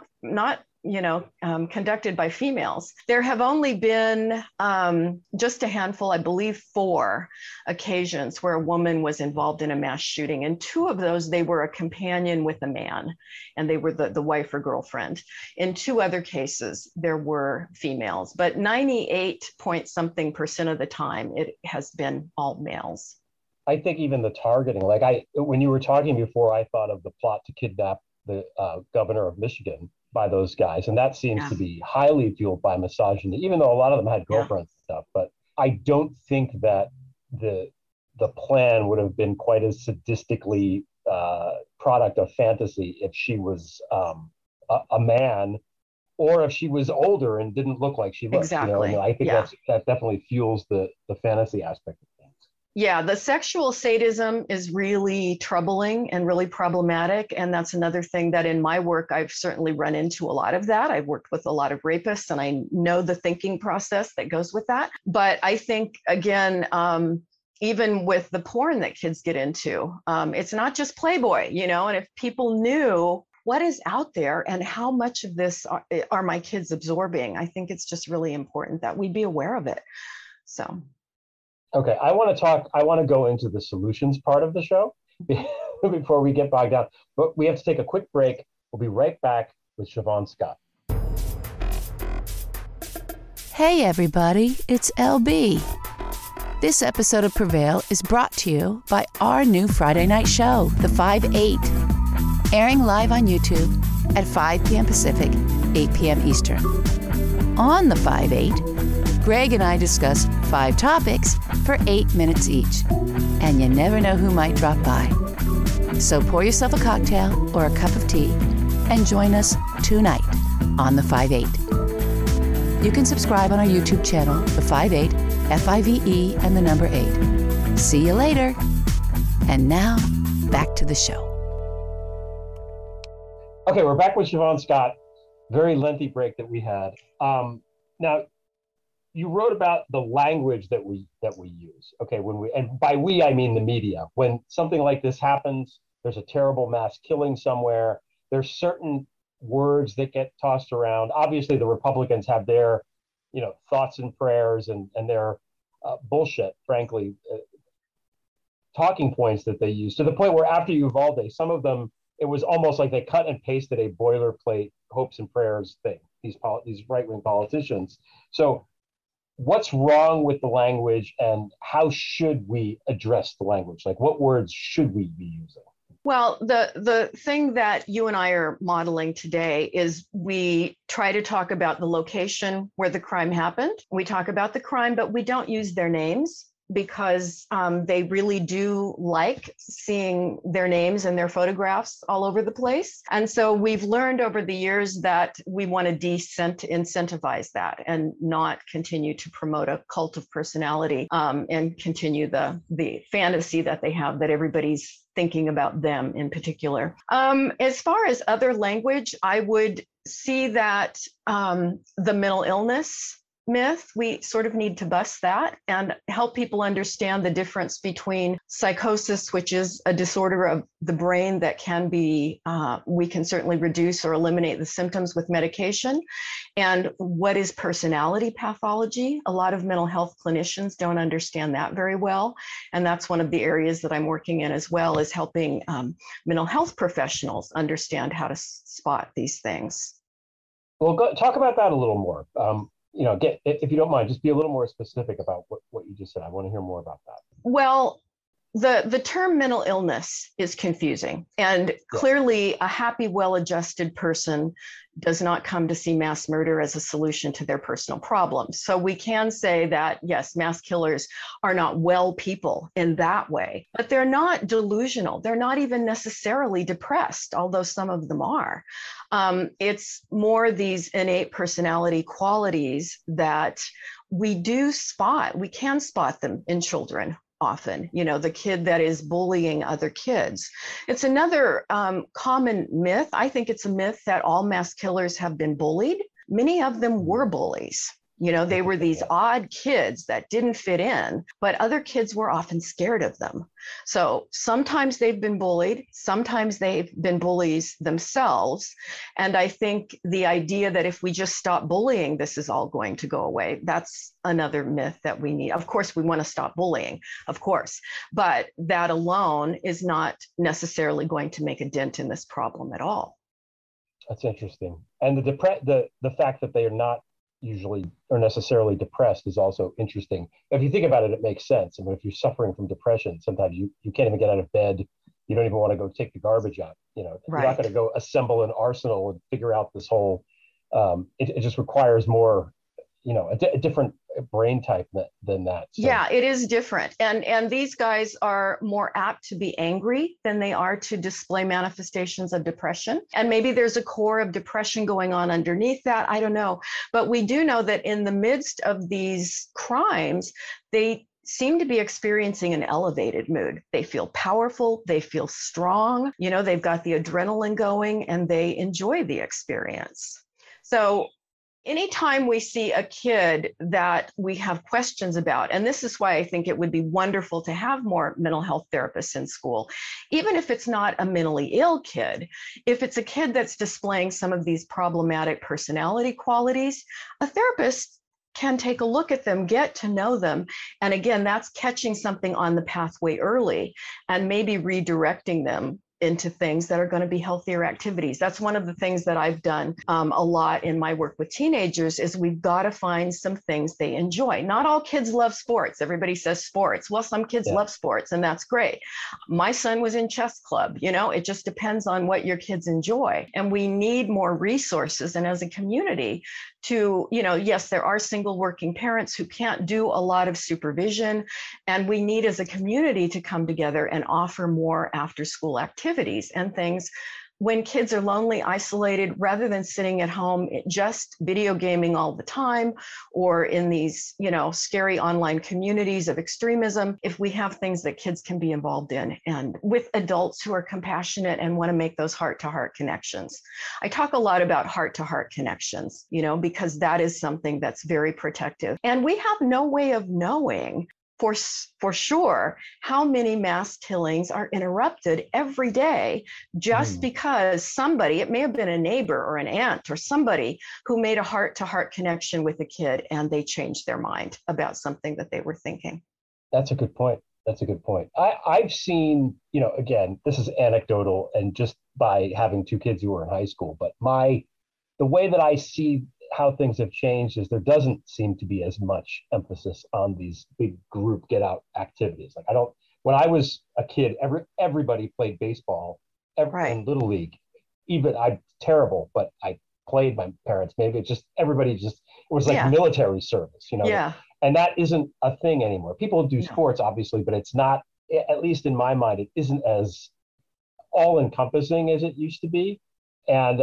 conducted by females. There have only been just a handful, I believe 4 occasions where a woman was involved in a mass shooting. And 2 of those, they were a companion with a man, and they were the wife or girlfriend. In 2 other cases, there were females, but 98% of the time, it has been all males. I think even the targeting, when you were talking before, I thought of the plot to kidnap the governor of Michigan by those guys. And that seems to be highly fueled by misogyny, even though a lot of them had girlfriends and stuff. But I don't think that the plan would have been quite as sadistically product of fantasy if she was a man, or if she was older and didn't look like she looked. Exactly. I think that definitely fuels the fantasy aspect of things. Yeah, the sexual sadism is really troubling and really problematic. And that's another thing that in my work, I've certainly run into a lot of that. I've worked with a lot of rapists, and I know the thinking process that goes with that. But I think, again, even with the porn that kids get into, it's not just Playboy, and if people knew what is out there and how much of this are my kids absorbing, I think it's just really important that we be aware of it. So. Okay, I want to go into the solutions part of the show before we get bogged down, but we have to take a quick break. We'll be right back with Siobhan Scott. Hey everybody, it's LB. This episode of Prevail is brought to you by our new Friday night show, The 5-8, airing live on YouTube at 5 p.m. Pacific, 8 p.m. Eastern. On The 5-8, Greg and I discuss 5 topics for 8 minutes each, and you never know who might drop by. So pour yourself a cocktail or a cup of tea and join us tonight on The 5-8. You can subscribe on our YouTube channel, The 5-8, F-I-V-E and the number 8. See you later. And now, back to the show. Okay, we're back with Siobhan Scott. Very lengthy break that we had. Now, you wrote about the language that we use. Okay, and by we I mean the media. When something like this happens, there's a terrible mass killing somewhere. There's certain words that get tossed around. Obviously, the Republicans have their, thoughts and prayers and their bullshit, frankly, talking points that they use, to the point where after Uvalde, some of them, it was almost like they cut and pasted a boilerplate hopes and prayers thing. These right-wing politicians. So, what's wrong with the language, and how should we address the language? Like, what words should we be using? Well, the thing that you and I are modeling today is we try to talk about the location where the crime happened. We talk about the crime, but we don't use their names, because they really do like seeing their names and their photographs all over the place. And so we've learned over the years that we want to incentivize that and not continue to promote a cult of personality and continue the fantasy that they have that everybody's thinking about them in particular. As far as other language, I would see that the mental illness myth. We sort of need to bust that and help people understand the difference between psychosis, which is a disorder of the brain that can be, we can certainly reduce or eliminate the symptoms with medication, and what is personality pathology. A lot of mental health clinicians don't understand that very well. And that's one of the areas that I'm working in as well, is helping mental health professionals understand how to spot these things. Well, talk about that a little more. If you don't mind, just be a little more specific about what you just said. I want to hear more about that. Well, the term mental illness is confusing, and clearly a happy, well-adjusted person does not come to see mass murder as a solution to their personal problems. So we can say that, yes, mass killers are not well people in that way, but they're not delusional. They're not even necessarily depressed, although some of them are. It's more these innate personality qualities that we can spot them in children. Often, the kid that is bullying other kids. It's another common myth. I think it's a myth that all mass killers have been bullied. Many of them were bullies. They were these odd kids that didn't fit in, but other kids were often scared of them. So sometimes they've been bullied, sometimes they've been bullies themselves. And I think the idea that if we just stop bullying, this is all going to go away, that's another myth that we need. Of course, we want to stop bullying, of course, but that alone is not necessarily going to make a dent in this problem at all. That's interesting. And the fact that they are not usually or necessarily depressed is also interesting. If you think about it, it makes sense. I mean, if you're suffering from depression, sometimes you can't even get out of bed. You don't even want to go take the garbage out. You're not going to go assemble an arsenal and figure out this whole, it just requires more, a different brain type than that. So. Yeah, it is different. And these guys are more apt to be angry than they are to display manifestations of depression. And maybe there's a core of depression going on underneath that. I don't know. But we do know that in the midst of these crimes, they seem to be experiencing an elevated mood. They feel powerful, they feel strong, they've got the adrenaline going, and they enjoy the experience. So anytime we see a kid that we have questions about, and this is why I think it would be wonderful to have more mental health therapists in school, even if it's not a mentally ill kid, if it's a kid that's displaying some of these problematic personality qualities, a therapist can take a look at them, get to know them. And again, that's catching something on the pathway early and maybe redirecting them into things that are going to be healthier activities. That's one of the things that I've done a lot in my work with teenagers, is we've got to find some things they enjoy. Not all kids love sports. Everybody says sports. Well, some kids love sports, and that's great. My son was in chess club. It just depends on what your kids enjoy. And we need more resources. And as a community to, yes, there are single working parents who can't do a lot of supervision. And we need as a community to come together and offer more after school activities and things when kids are lonely, isolated, rather than sitting at home just video gaming all the time, or in these, scary online communities of extremism. If we have things that kids can be involved in, and with adults who are compassionate and want to make those heart-to-heart connections. I talk a lot about heart-to-heart connections, because that is something that's very protective. And we have no way of knowing for sure how many mass killings are interrupted every day just because somebody, it may have been a neighbor or an aunt or somebody who made a heart-to-heart connection with a kid and they changed their mind about something that they were thinking. That's a good point. I've seen, again, this is anecdotal and just by having two kids who are in high school, but the way that I see how things have changed is there doesn't seem to be as much emphasis on these big group get out activities. Like when I was a kid, everybody played baseball in Little League. Even I'm terrible, but I played. My parents, maybe it was like military service, and that isn't a thing anymore. People do sports obviously, but it's not, at least in my mind, it isn't as all encompassing as it used to be. And,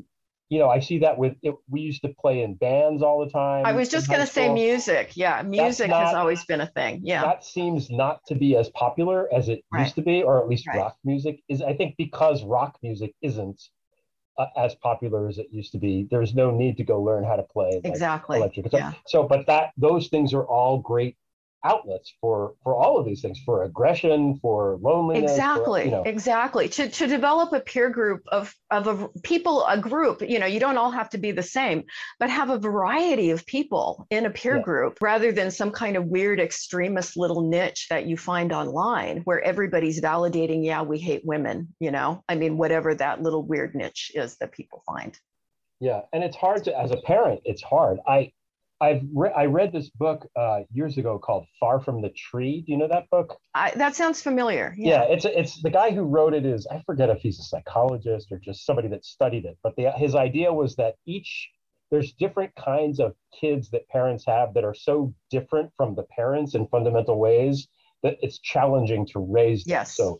I see that with it. We used to play in bands all the time. I was just going to say music. Yeah. Music has always been a thing. Yeah. That seems not to be as popular as it used to be, or at least rock music is, I think, because rock music isn't as popular as it used to be. There's no need to go learn how to play Exactly. electric guitar. Yeah. So, but those things are all great outlets for all of these things, for aggression, for loneliness. Exactly. To develop a peer group of people, a group, you don't all have to be the same, but have a variety of people in a peer group rather than some kind of weird extremist little niche that you find online where everybody's validating, yeah, we hate women, whatever that little weird niche is that people find. Yeah. And it's hard as a parent, it's hard. I read this book years ago called Far from the Tree. Do you know that book? That sounds familiar. Yeah, it's the guy who wrote it is, I forget if he's a psychologist or just somebody that studied it, but his idea was that there's different kinds of kids that parents have that are so different from the parents in fundamental ways that it's challenging to raise them. Yes. So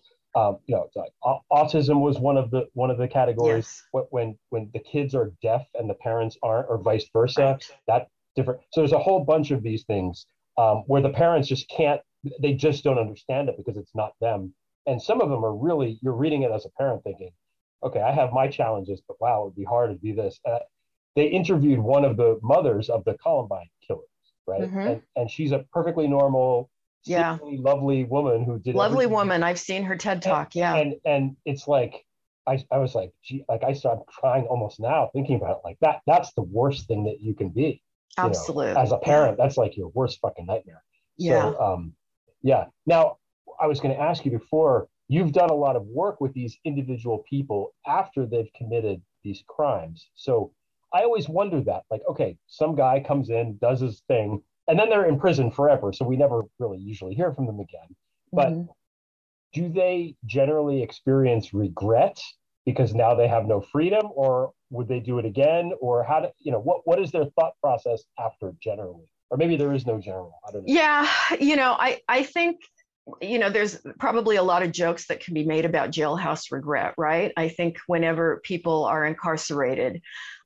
autism was one of the categories. Yes. When the kids are deaf and the parents aren't, or vice versa, right. That different. So there's a whole bunch of these things where the parents they just don't understand it because it's not them. And some of them are really, you're reading it as a parent thinking, okay, I have my challenges, but wow, it would be hard to do this. They interviewed one of the mothers of the Columbine killers, right? Mm-hmm. And she's a perfectly normal, lovely woman who did lovely woman. I've seen her TED Talk. And it's like, I was like, I started crying almost now thinking about it like that. That's the worst thing that you can be. Absolutely. As a parent, that's like your worst fucking nightmare. Yeah. So, Now, I was going to ask you before, you've done a lot of work with these individual people after they've committed these crimes. So I always wonder that, like, okay, some guy comes in, does his thing, and then they're in prison forever. So we never really usually hear from them again. But do they generally experience regret because now they have no freedom, or would they do it again? Or what is their thought process after generally? Or maybe there is no general, I don't know. Yeah, I think, there's probably a lot of jokes that can be made about jailhouse regret, right? I think whenever people are incarcerated,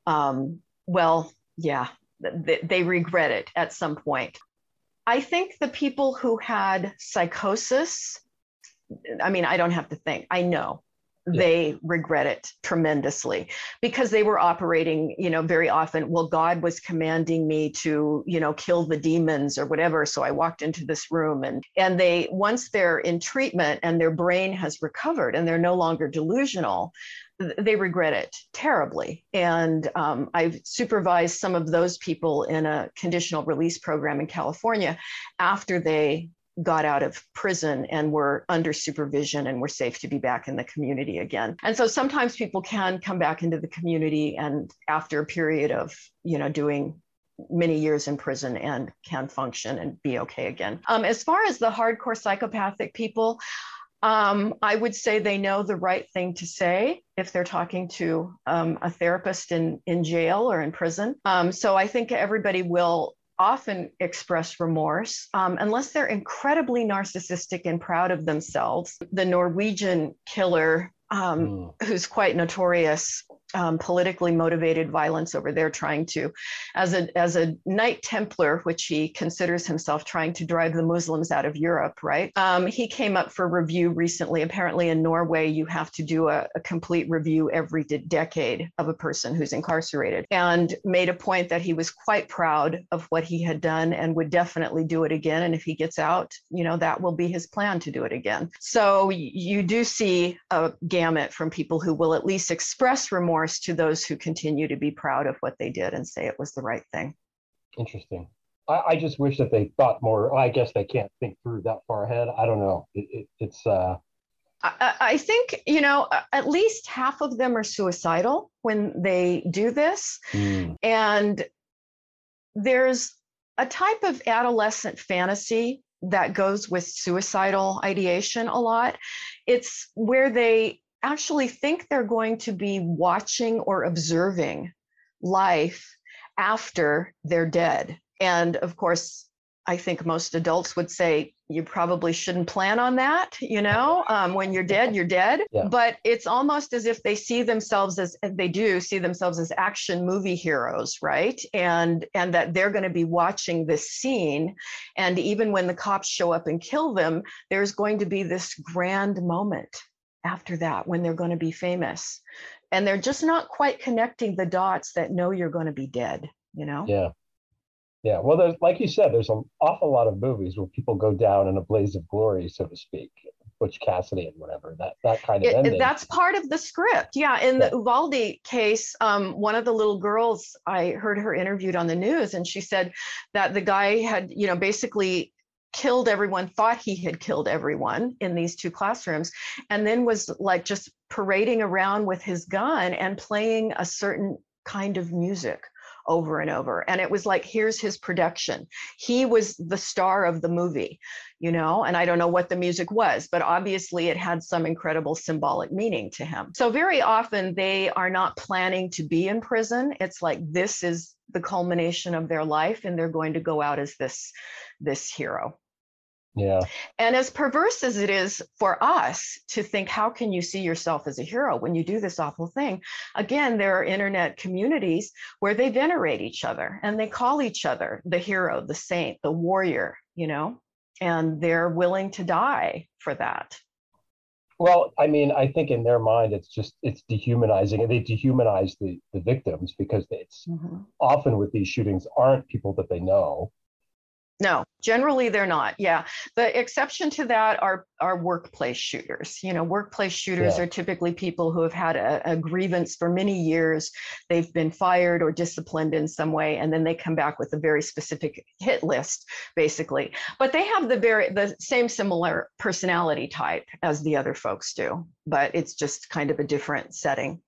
they regret it at some point. I think the people who had psychosis, I don't have to think, I know. They regret it tremendously because they were operating, very often, well, God was commanding me to, kill the demons or whatever. So I walked into this room and they, once they're in treatment and their brain has recovered and they're no longer delusional, they regret it terribly. And I've supervised some of those people in a conditional release program in California after they got out of prison and were under supervision and were safe to be back in the community again. And so sometimes people can come back into the community and after a period of, doing many years in prison and can function and be okay again. As far as the hardcore psychopathic people, I would say they know the right thing to say if they're talking to a therapist in jail or in prison. So I think everybody will often express remorse unless they're incredibly narcissistic and proud of themselves. The Norwegian killer, who's quite notorious, politically motivated violence over there, trying to, as a Knight Templar, which he considers himself, trying to drive the Muslims out of Europe, right? He came up for review recently. Apparently in Norway, you have to do a complete review every decade of a person who's incarcerated, and made a point that he was quite proud of what he had done and would definitely do it again. And if he gets out, that will be his plan to do it again. So you do see a gamut from people who will at least express remorse to those who continue to be proud of what they did and say it was the right thing. Interesting. I just wish that they thought more. I guess they can't think through that far ahead. I don't know. It's. I think, at least half of them are suicidal when they do this. And there's a type of adolescent fantasy that goes with suicidal ideation a lot. It's where they actually think they're going to be watching or observing life after they're dead. And of course, I think most adults would say you probably shouldn't plan on that, when you're dead, you're dead. Yeah. But it's almost as if they see themselves as action movie heroes, right? And that they're going to be watching this scene. And even when the cops show up and kill them, there's going to be this grand moment after that when they're going to be famous. and they're just not quite connecting the dots that know you're going to be dead, you know? Yeah. Yeah. Well, there's, like you said, there's an awful lot of movies where people go down in a blaze of glory, so to speak. Butch Cassidy and whatever, that kind of ending. That's part of the script. Yeah. In the Uvalde case, one of the little girls, I heard her interviewed on the news, and she said that the guy had, you know, basically killed everyone, thought he had killed everyone in these two classrooms, and then was like just parading around with his gun and playing a certain kind of music over and over. And it was like, here's his production. He was the star of the movie, you know, and I don't know what the music was, but obviously it had some incredible symbolic meaning to him. So very often they are not planning to be in prison. It's like, this is the culmination of their life, and they're going to go out as this hero. Yeah. And as perverse as it is for us to think, how can you see yourself as a hero when you do this awful thing? Again, there are internet communities where they venerate each other and they call each other the hero, the saint, the warrior, you know, and they're willing to die for that. Well, I mean, I think in their mind, it's dehumanizing, and they dehumanize the victims, because it's often with these shootings aren't people that they know. No, generally they're not. Yeah. The exception to that are workplace shooters. You know, workplace shooters are typically people who have had a grievance for many years. They've been fired or disciplined in some way, and then they come back with a very specific hit list, basically. But they have the same similar personality type as the other folks do, but it's just kind of a different setting.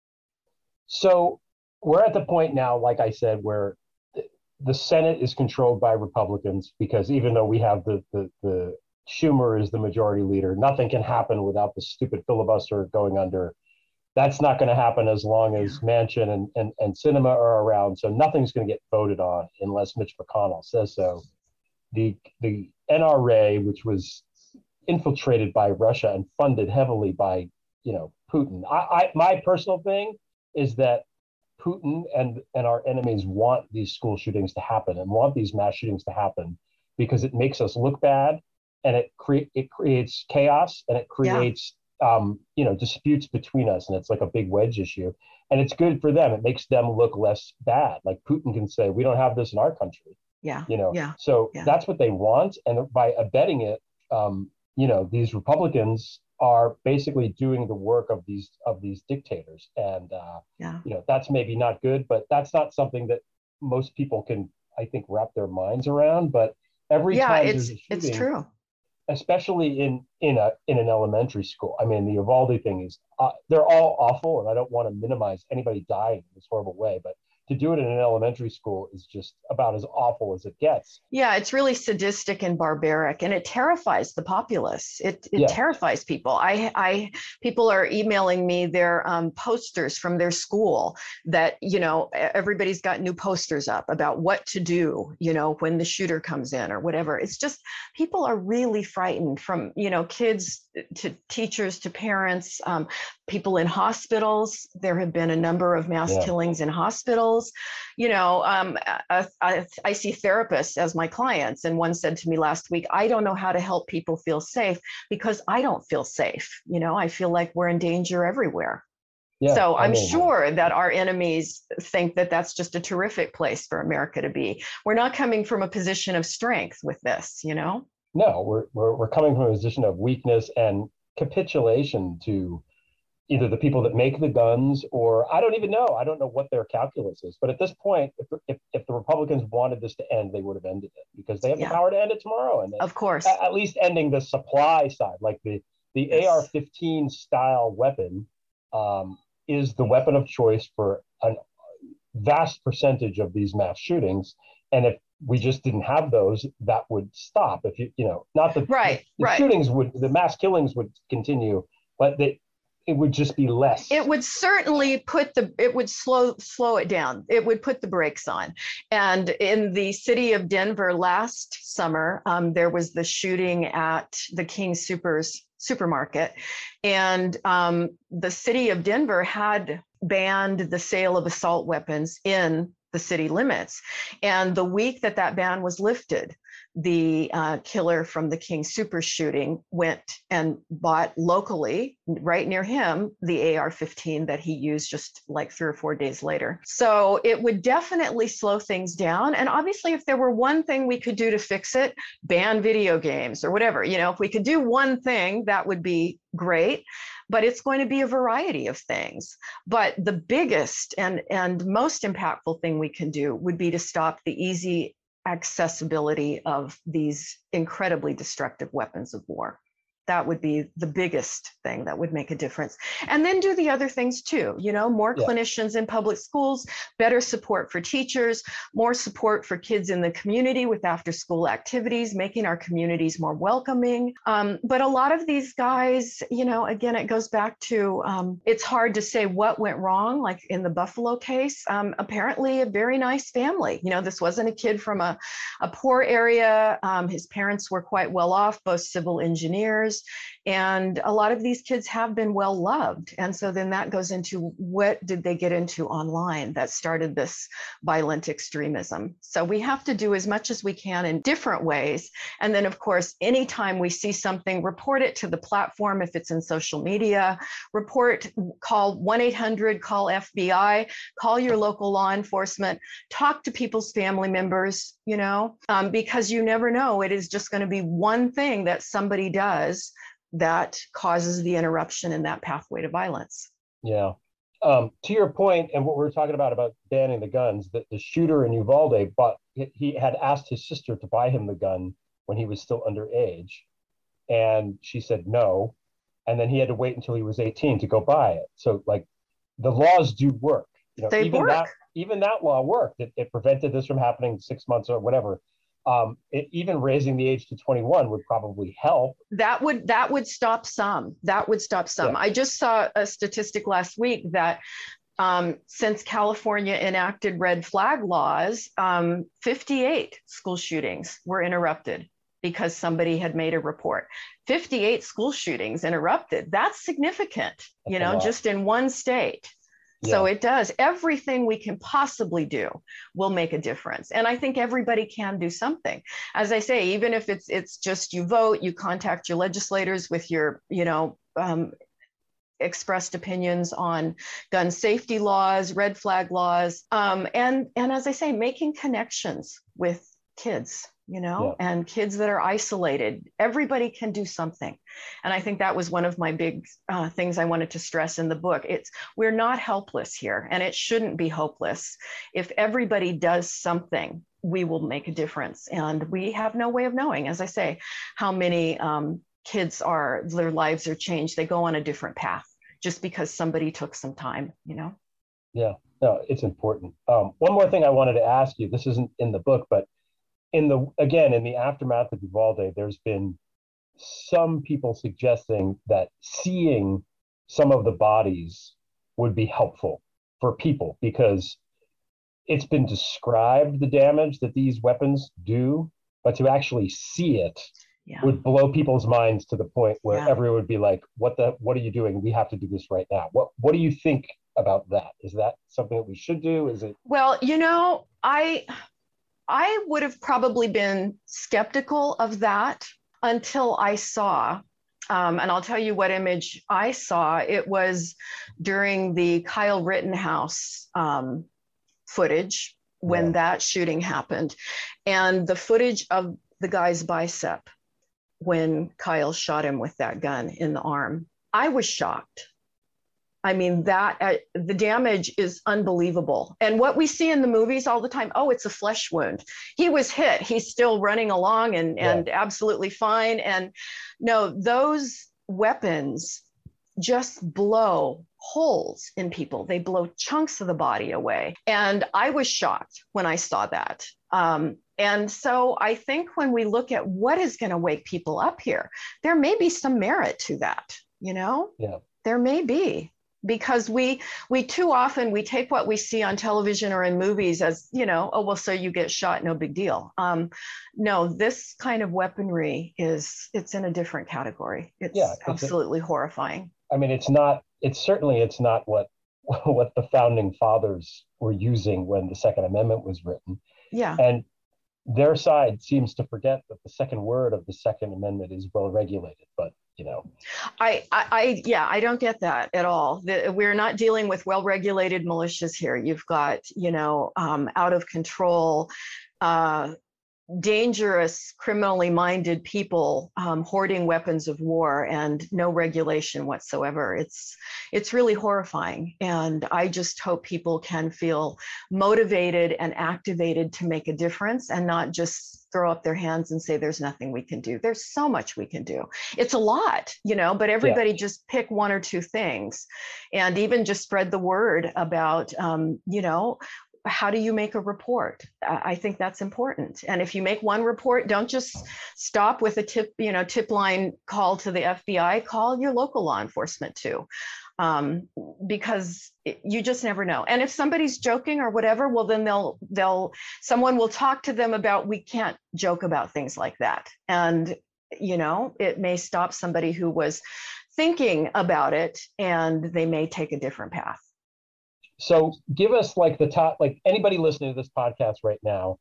So we're at the point now, like I said, where the Senate is controlled by Republicans, because even though we have the Schumer is the majority leader, nothing can happen without the stupid filibuster going under. That's not going to happen as long as Manchin and Sinema are around. So nothing's going to get voted on unless Mitch McConnell says so. The NRA, which was infiltrated by Russia and funded heavily by, you know, Putin. My personal thing is that Putin and our enemies want these school shootings to happen and want these mass shootings to happen, because it makes us look bad, and it creates chaos, and it creates disputes between us, and it's like a big wedge issue, and it's good for them. It makes them look less bad. Like Putin can say, we don't have this in our country. Yeah. You know. Yeah. So that's what they want, and by abetting it, these Republicans are basically doing the work of these dictators, and that's maybe not good, but that's not something that most people can, I think, wrap their minds around. But every time there's a shooting, it's true, especially in an elementary school. I mean, the Uvalde thing is they're all awful, and I don't want to minimize anybody dying in this horrible way, but to do it in an elementary school is just about as awful as it gets. Yeah, it's really sadistic and barbaric, and it terrifies the populace. It terrifies people. People are emailing me their posters from their school that, you know, everybody's got new posters up about what to do, you know, when the shooter comes in or whatever. It's just, people are really frightened, from, you know, kids to teachers to parents, people in hospitals. There have been a number of mass killings in hospitals. You know, I see therapists as my clients, and one said to me last week, I don't know how to help people feel safe because I don't feel safe. You know, I feel like we're in danger everywhere. Yeah, so I'm sure that our enemies think that that's just a terrific place for America to be. We're not coming from a position of strength with this, you know? No, we're coming from a position of weakness and capitulation to either the people that make the guns, or I don't even know. I don't know what their calculus is. But at this point, if the Republicans wanted this to end, they would have ended it, because they have the power to end it tomorrow. And of course, at least ending the supply side, like the AR-15 style weapon is the weapon of choice for a vast percentage of these mass shootings. And if we just didn't have those, that would stop. If not the shootings the mass killings would continue, but it would just be less. It would certainly slow it down. It would put the brakes on. And in the city of Denver last summer, there was the shooting at the King Soopers supermarket. And the city of Denver had banned the sale of assault weapons in the city limits. And the week that ban was lifted, the killer from the King Super shooting went and bought locally, right near him, the AR-15 that he used just like 3 or 4 days later. So it would definitely slow things down. And obviously, if there were one thing we could do to fix it, ban video games or whatever, if we could do one thing, that would be great. But it's going to be a variety of things. But the biggest and most impactful thing we can do would be to stop the easy accessibility of these incredibly destructive weapons of war. That would be the biggest thing that would make a difference. And then do the other things too, more clinicians in public schools, better support for teachers, more support for kids in the community with after school activities, making our communities more welcoming. But a lot of these guys, again, it goes back to, it's hard to say what went wrong, like in the Buffalo case, apparently a very nice family. This wasn't a kid from a poor area. His parents were quite well off, both civil engineers. And a lot of these kids have been well loved. And so then that goes into what did they get into online that started this violent extremism. So we have to do as much as we can in different ways. And then, of course, anytime we see something, report it to the platform if it's in social media, call 1-800, call FBI, call your local law enforcement, talk to people's family members, because you never know. It is just going to be one thing that somebody does that causes the interruption in that pathway to violence. Yeah. To your point, and what we were talking about banning the guns, that the shooter in Uvalde, he had asked his sister to buy him the gun when he was still underage. And she said no. And then he had to wait until he was 18 to go buy it. So like the laws do work. They work. Even that law worked. It prevented this from happening 6 months or whatever. Even raising the age to 21 would probably help. That would stop some. Yeah. I just saw a statistic last week that since California enacted red flag laws, 58 school shootings were interrupted because somebody had made a report. 58 school shootings interrupted. That's significant, just in one state. So it does. Everything we can possibly do will make a difference. And I think everybody can do something. As I say, even if it's just you vote, you contact your legislators with your, expressed opinions on gun safety laws, red flag laws. And as I say, making connections with kids, and kids that are isolated. Everybody can do something. And I think that was one of my big things I wanted to stress in the book. We're not helpless here, and it shouldn't be hopeless. If everybody does something, we will make a difference. And we have no way of knowing, as I say, how many kids their lives are changed. They go on a different path just because somebody took some time, Yeah, no, it's important. One more thing I wanted to ask you, this isn't in the book, but in the aftermath of Uvalde, there's been some people suggesting that seeing some of the bodies would be helpful for people because it's been described the damage that these weapons do, but to actually see it would blow people's minds to the point where everyone would be like, what are you doing? We have to do this right now. What do you think about that? Is that something that we should do? Is it? Well, I would have probably been skeptical of that until I saw, and I'll tell you what image I saw. It was during the Kyle Rittenhouse footage when that shooting happened, and the footage of the guy's bicep when Kyle shot him with that gun in the arm. I was shocked. I mean, the damage is unbelievable. And what we see in the movies all the time, it's a flesh wound. He was hit. He's still running along and absolutely fine. And no, those weapons just blow holes in people. They blow chunks of the body away. And I was shocked when I saw that. And so I think when we look at what is going to wake people up here, there may be some merit to that, There may be. Because we too often, we take what we see on television or in movies as, so you get shot, no big deal. No, this kind of weaponry it's in a different category. It's absolutely horrifying. I mean, it's not what the founding fathers were using when the Second Amendment was written. Yeah. And their side seems to forget that the second word of the Second Amendment is well regulated, but I don't get that at all. We're not dealing with well-regulated militias here. You've got, out of control, dangerous, criminally minded people hoarding weapons of war and no regulation whatsoever. It's really horrifying. And I just hope people can feel motivated and activated to make a difference and not just throw up their hands and say, there's nothing we can do. There's so much we can do. It's a lot, but everybody just pick one or two things and even just spread the word about, how do you make a report? I think that's important. And if you make one report, don't just stop with a tip line call to the FBI, call your local law enforcement too. Because you just never know. And if somebody's joking or whatever, well, then someone will talk to them about, we can't joke about things like that. And, it may stop somebody who was thinking about it and they may take a different path. So give us the top, anybody listening to this podcast right now,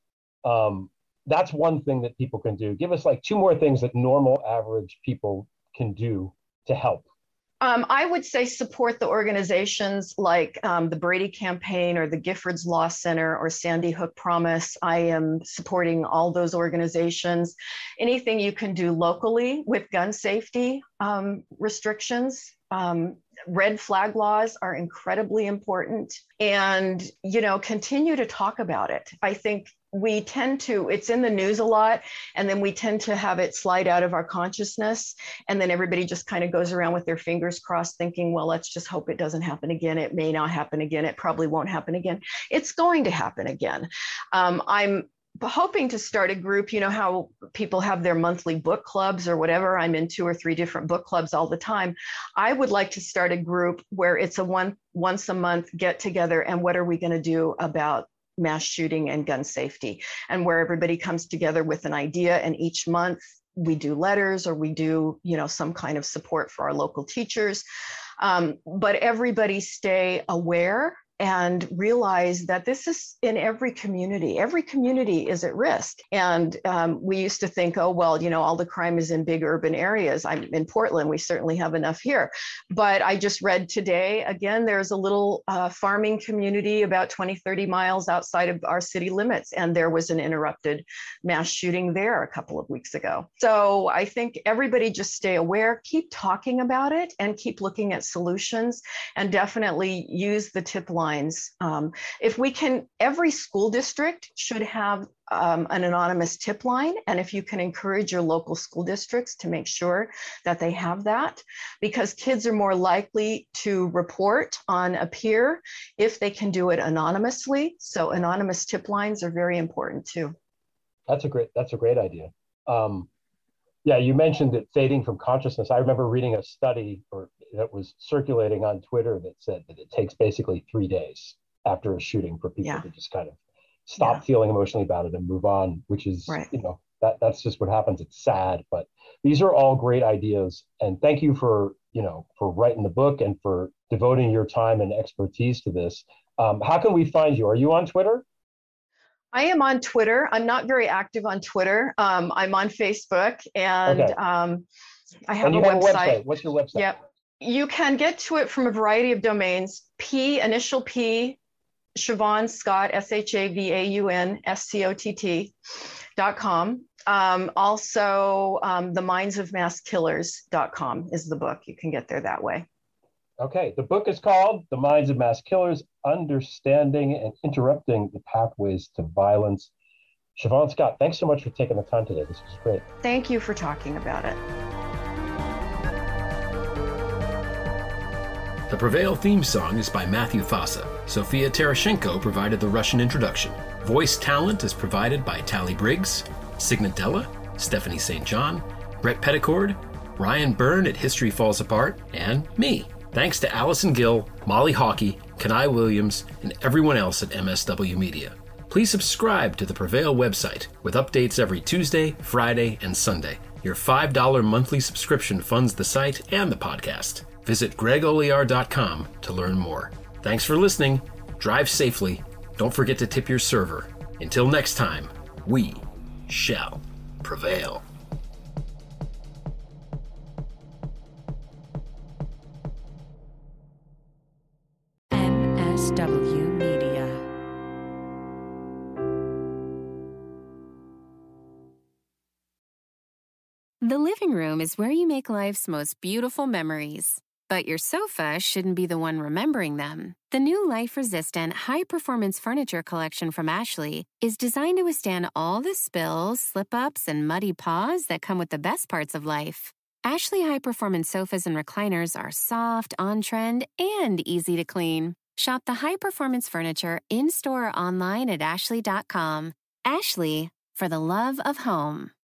that's one thing that people can do. Give us 2 more things that normal, average people can do to help. I would say support the organizations like the Brady Campaign or the Giffords Law Center or Sandy Hook Promise. I am supporting all those organizations. Anything you can do locally with gun safety restrictions. Red flag laws are incredibly important, and, continue to talk about it. I think we tend to, it's in the news a lot, and then we tend to have it slide out of our consciousness. And then everybody just kind of goes around with their fingers crossed thinking, well, let's just hope it doesn't happen again. It may not happen again. It probably won't happen again. It's going to happen again. I'm hoping to start a group, how people have their monthly book clubs or whatever. I'm in 2 or 3 different book clubs all the time. I would like to start a group where it's a once a month get together and what are we going to do about mass shooting and gun safety, and where everybody comes together with an idea, and each month we do letters or we do, some kind of support for our local teachers. But everybody stay aware and realize that this is in every community. Every community is at risk. And we used to think, oh, well, all the crime is in big urban areas. I'm in Portland. We certainly have enough here. But I just read today, again, there's a little farming community about 20, 30 miles outside of our city limits. And there was an interrupted mass shooting there a couple of weeks ago. So I think everybody just stay aware, keep talking about it, and keep looking at solutions, and definitely use the tip line. If we can, every school district should have an anonymous tip line. And if you can encourage your local school districts to make sure that they have that, because kids are more likely to report on a peer if they can do it anonymously. So anonymous tip lines are very important too. That's a great idea. You mentioned it fading from consciousness. I remember reading a study that was circulating on Twitter that said that it takes basically 3 days after a shooting for people to just kind of stop feeling emotionally about it and move on, which is, right. That's just what happens. It's sad, but these are all great ideas. And thank you for writing the book and for devoting your time and expertise to this. How can we find you? Are you on Twitter? I am on Twitter. I'm not very active on Twitter. I'm on Facebook, and I have a website. What's your website? Yep. You can get to it from a variety of domains. Initial P, Siobhan Scott, SHAVAUN, also, themindsofmasskillers.com is the book. You can get there that way. Okay. The book is called The Minds of Mass Killers, Understanding and Interrupting the Pathways to Violence. Siobhan Scott, thanks so much for taking the time today. This was great. Thank you for talking about it. The Prevail theme song is by Matthew Fossa. Sophia Terashenko provided the Russian introduction. Voice talent is provided by Tally Briggs, Signet Della, Stephanie St. John, Brett Petticord, Ryan Byrne at History Falls Apart, and me. Thanks to Allison Gill, Molly Hawkey, Kenai Williams, and everyone else at MSW Media. Please subscribe to the Prevail website with updates every Tuesday, Friday, and Sunday. Your $5 monthly subscription funds the site and the podcast. Visit gregoliar.com to learn more. Thanks for listening. Drive safely. Don't forget to tip your server. Until next time, we shall prevail. MSW Media. The living room is where you make life's most beautiful memories. But your sofa shouldn't be the one remembering them. The new life-resistant, high-performance furniture collection from Ashley is designed to withstand all the spills, slip-ups, and muddy paws that come with the best parts of life. Ashley high-performance sofas and recliners are soft, on-trend, and easy to clean. Shop the high-performance furniture in-store or online at ashley.com. Ashley, for the love of home.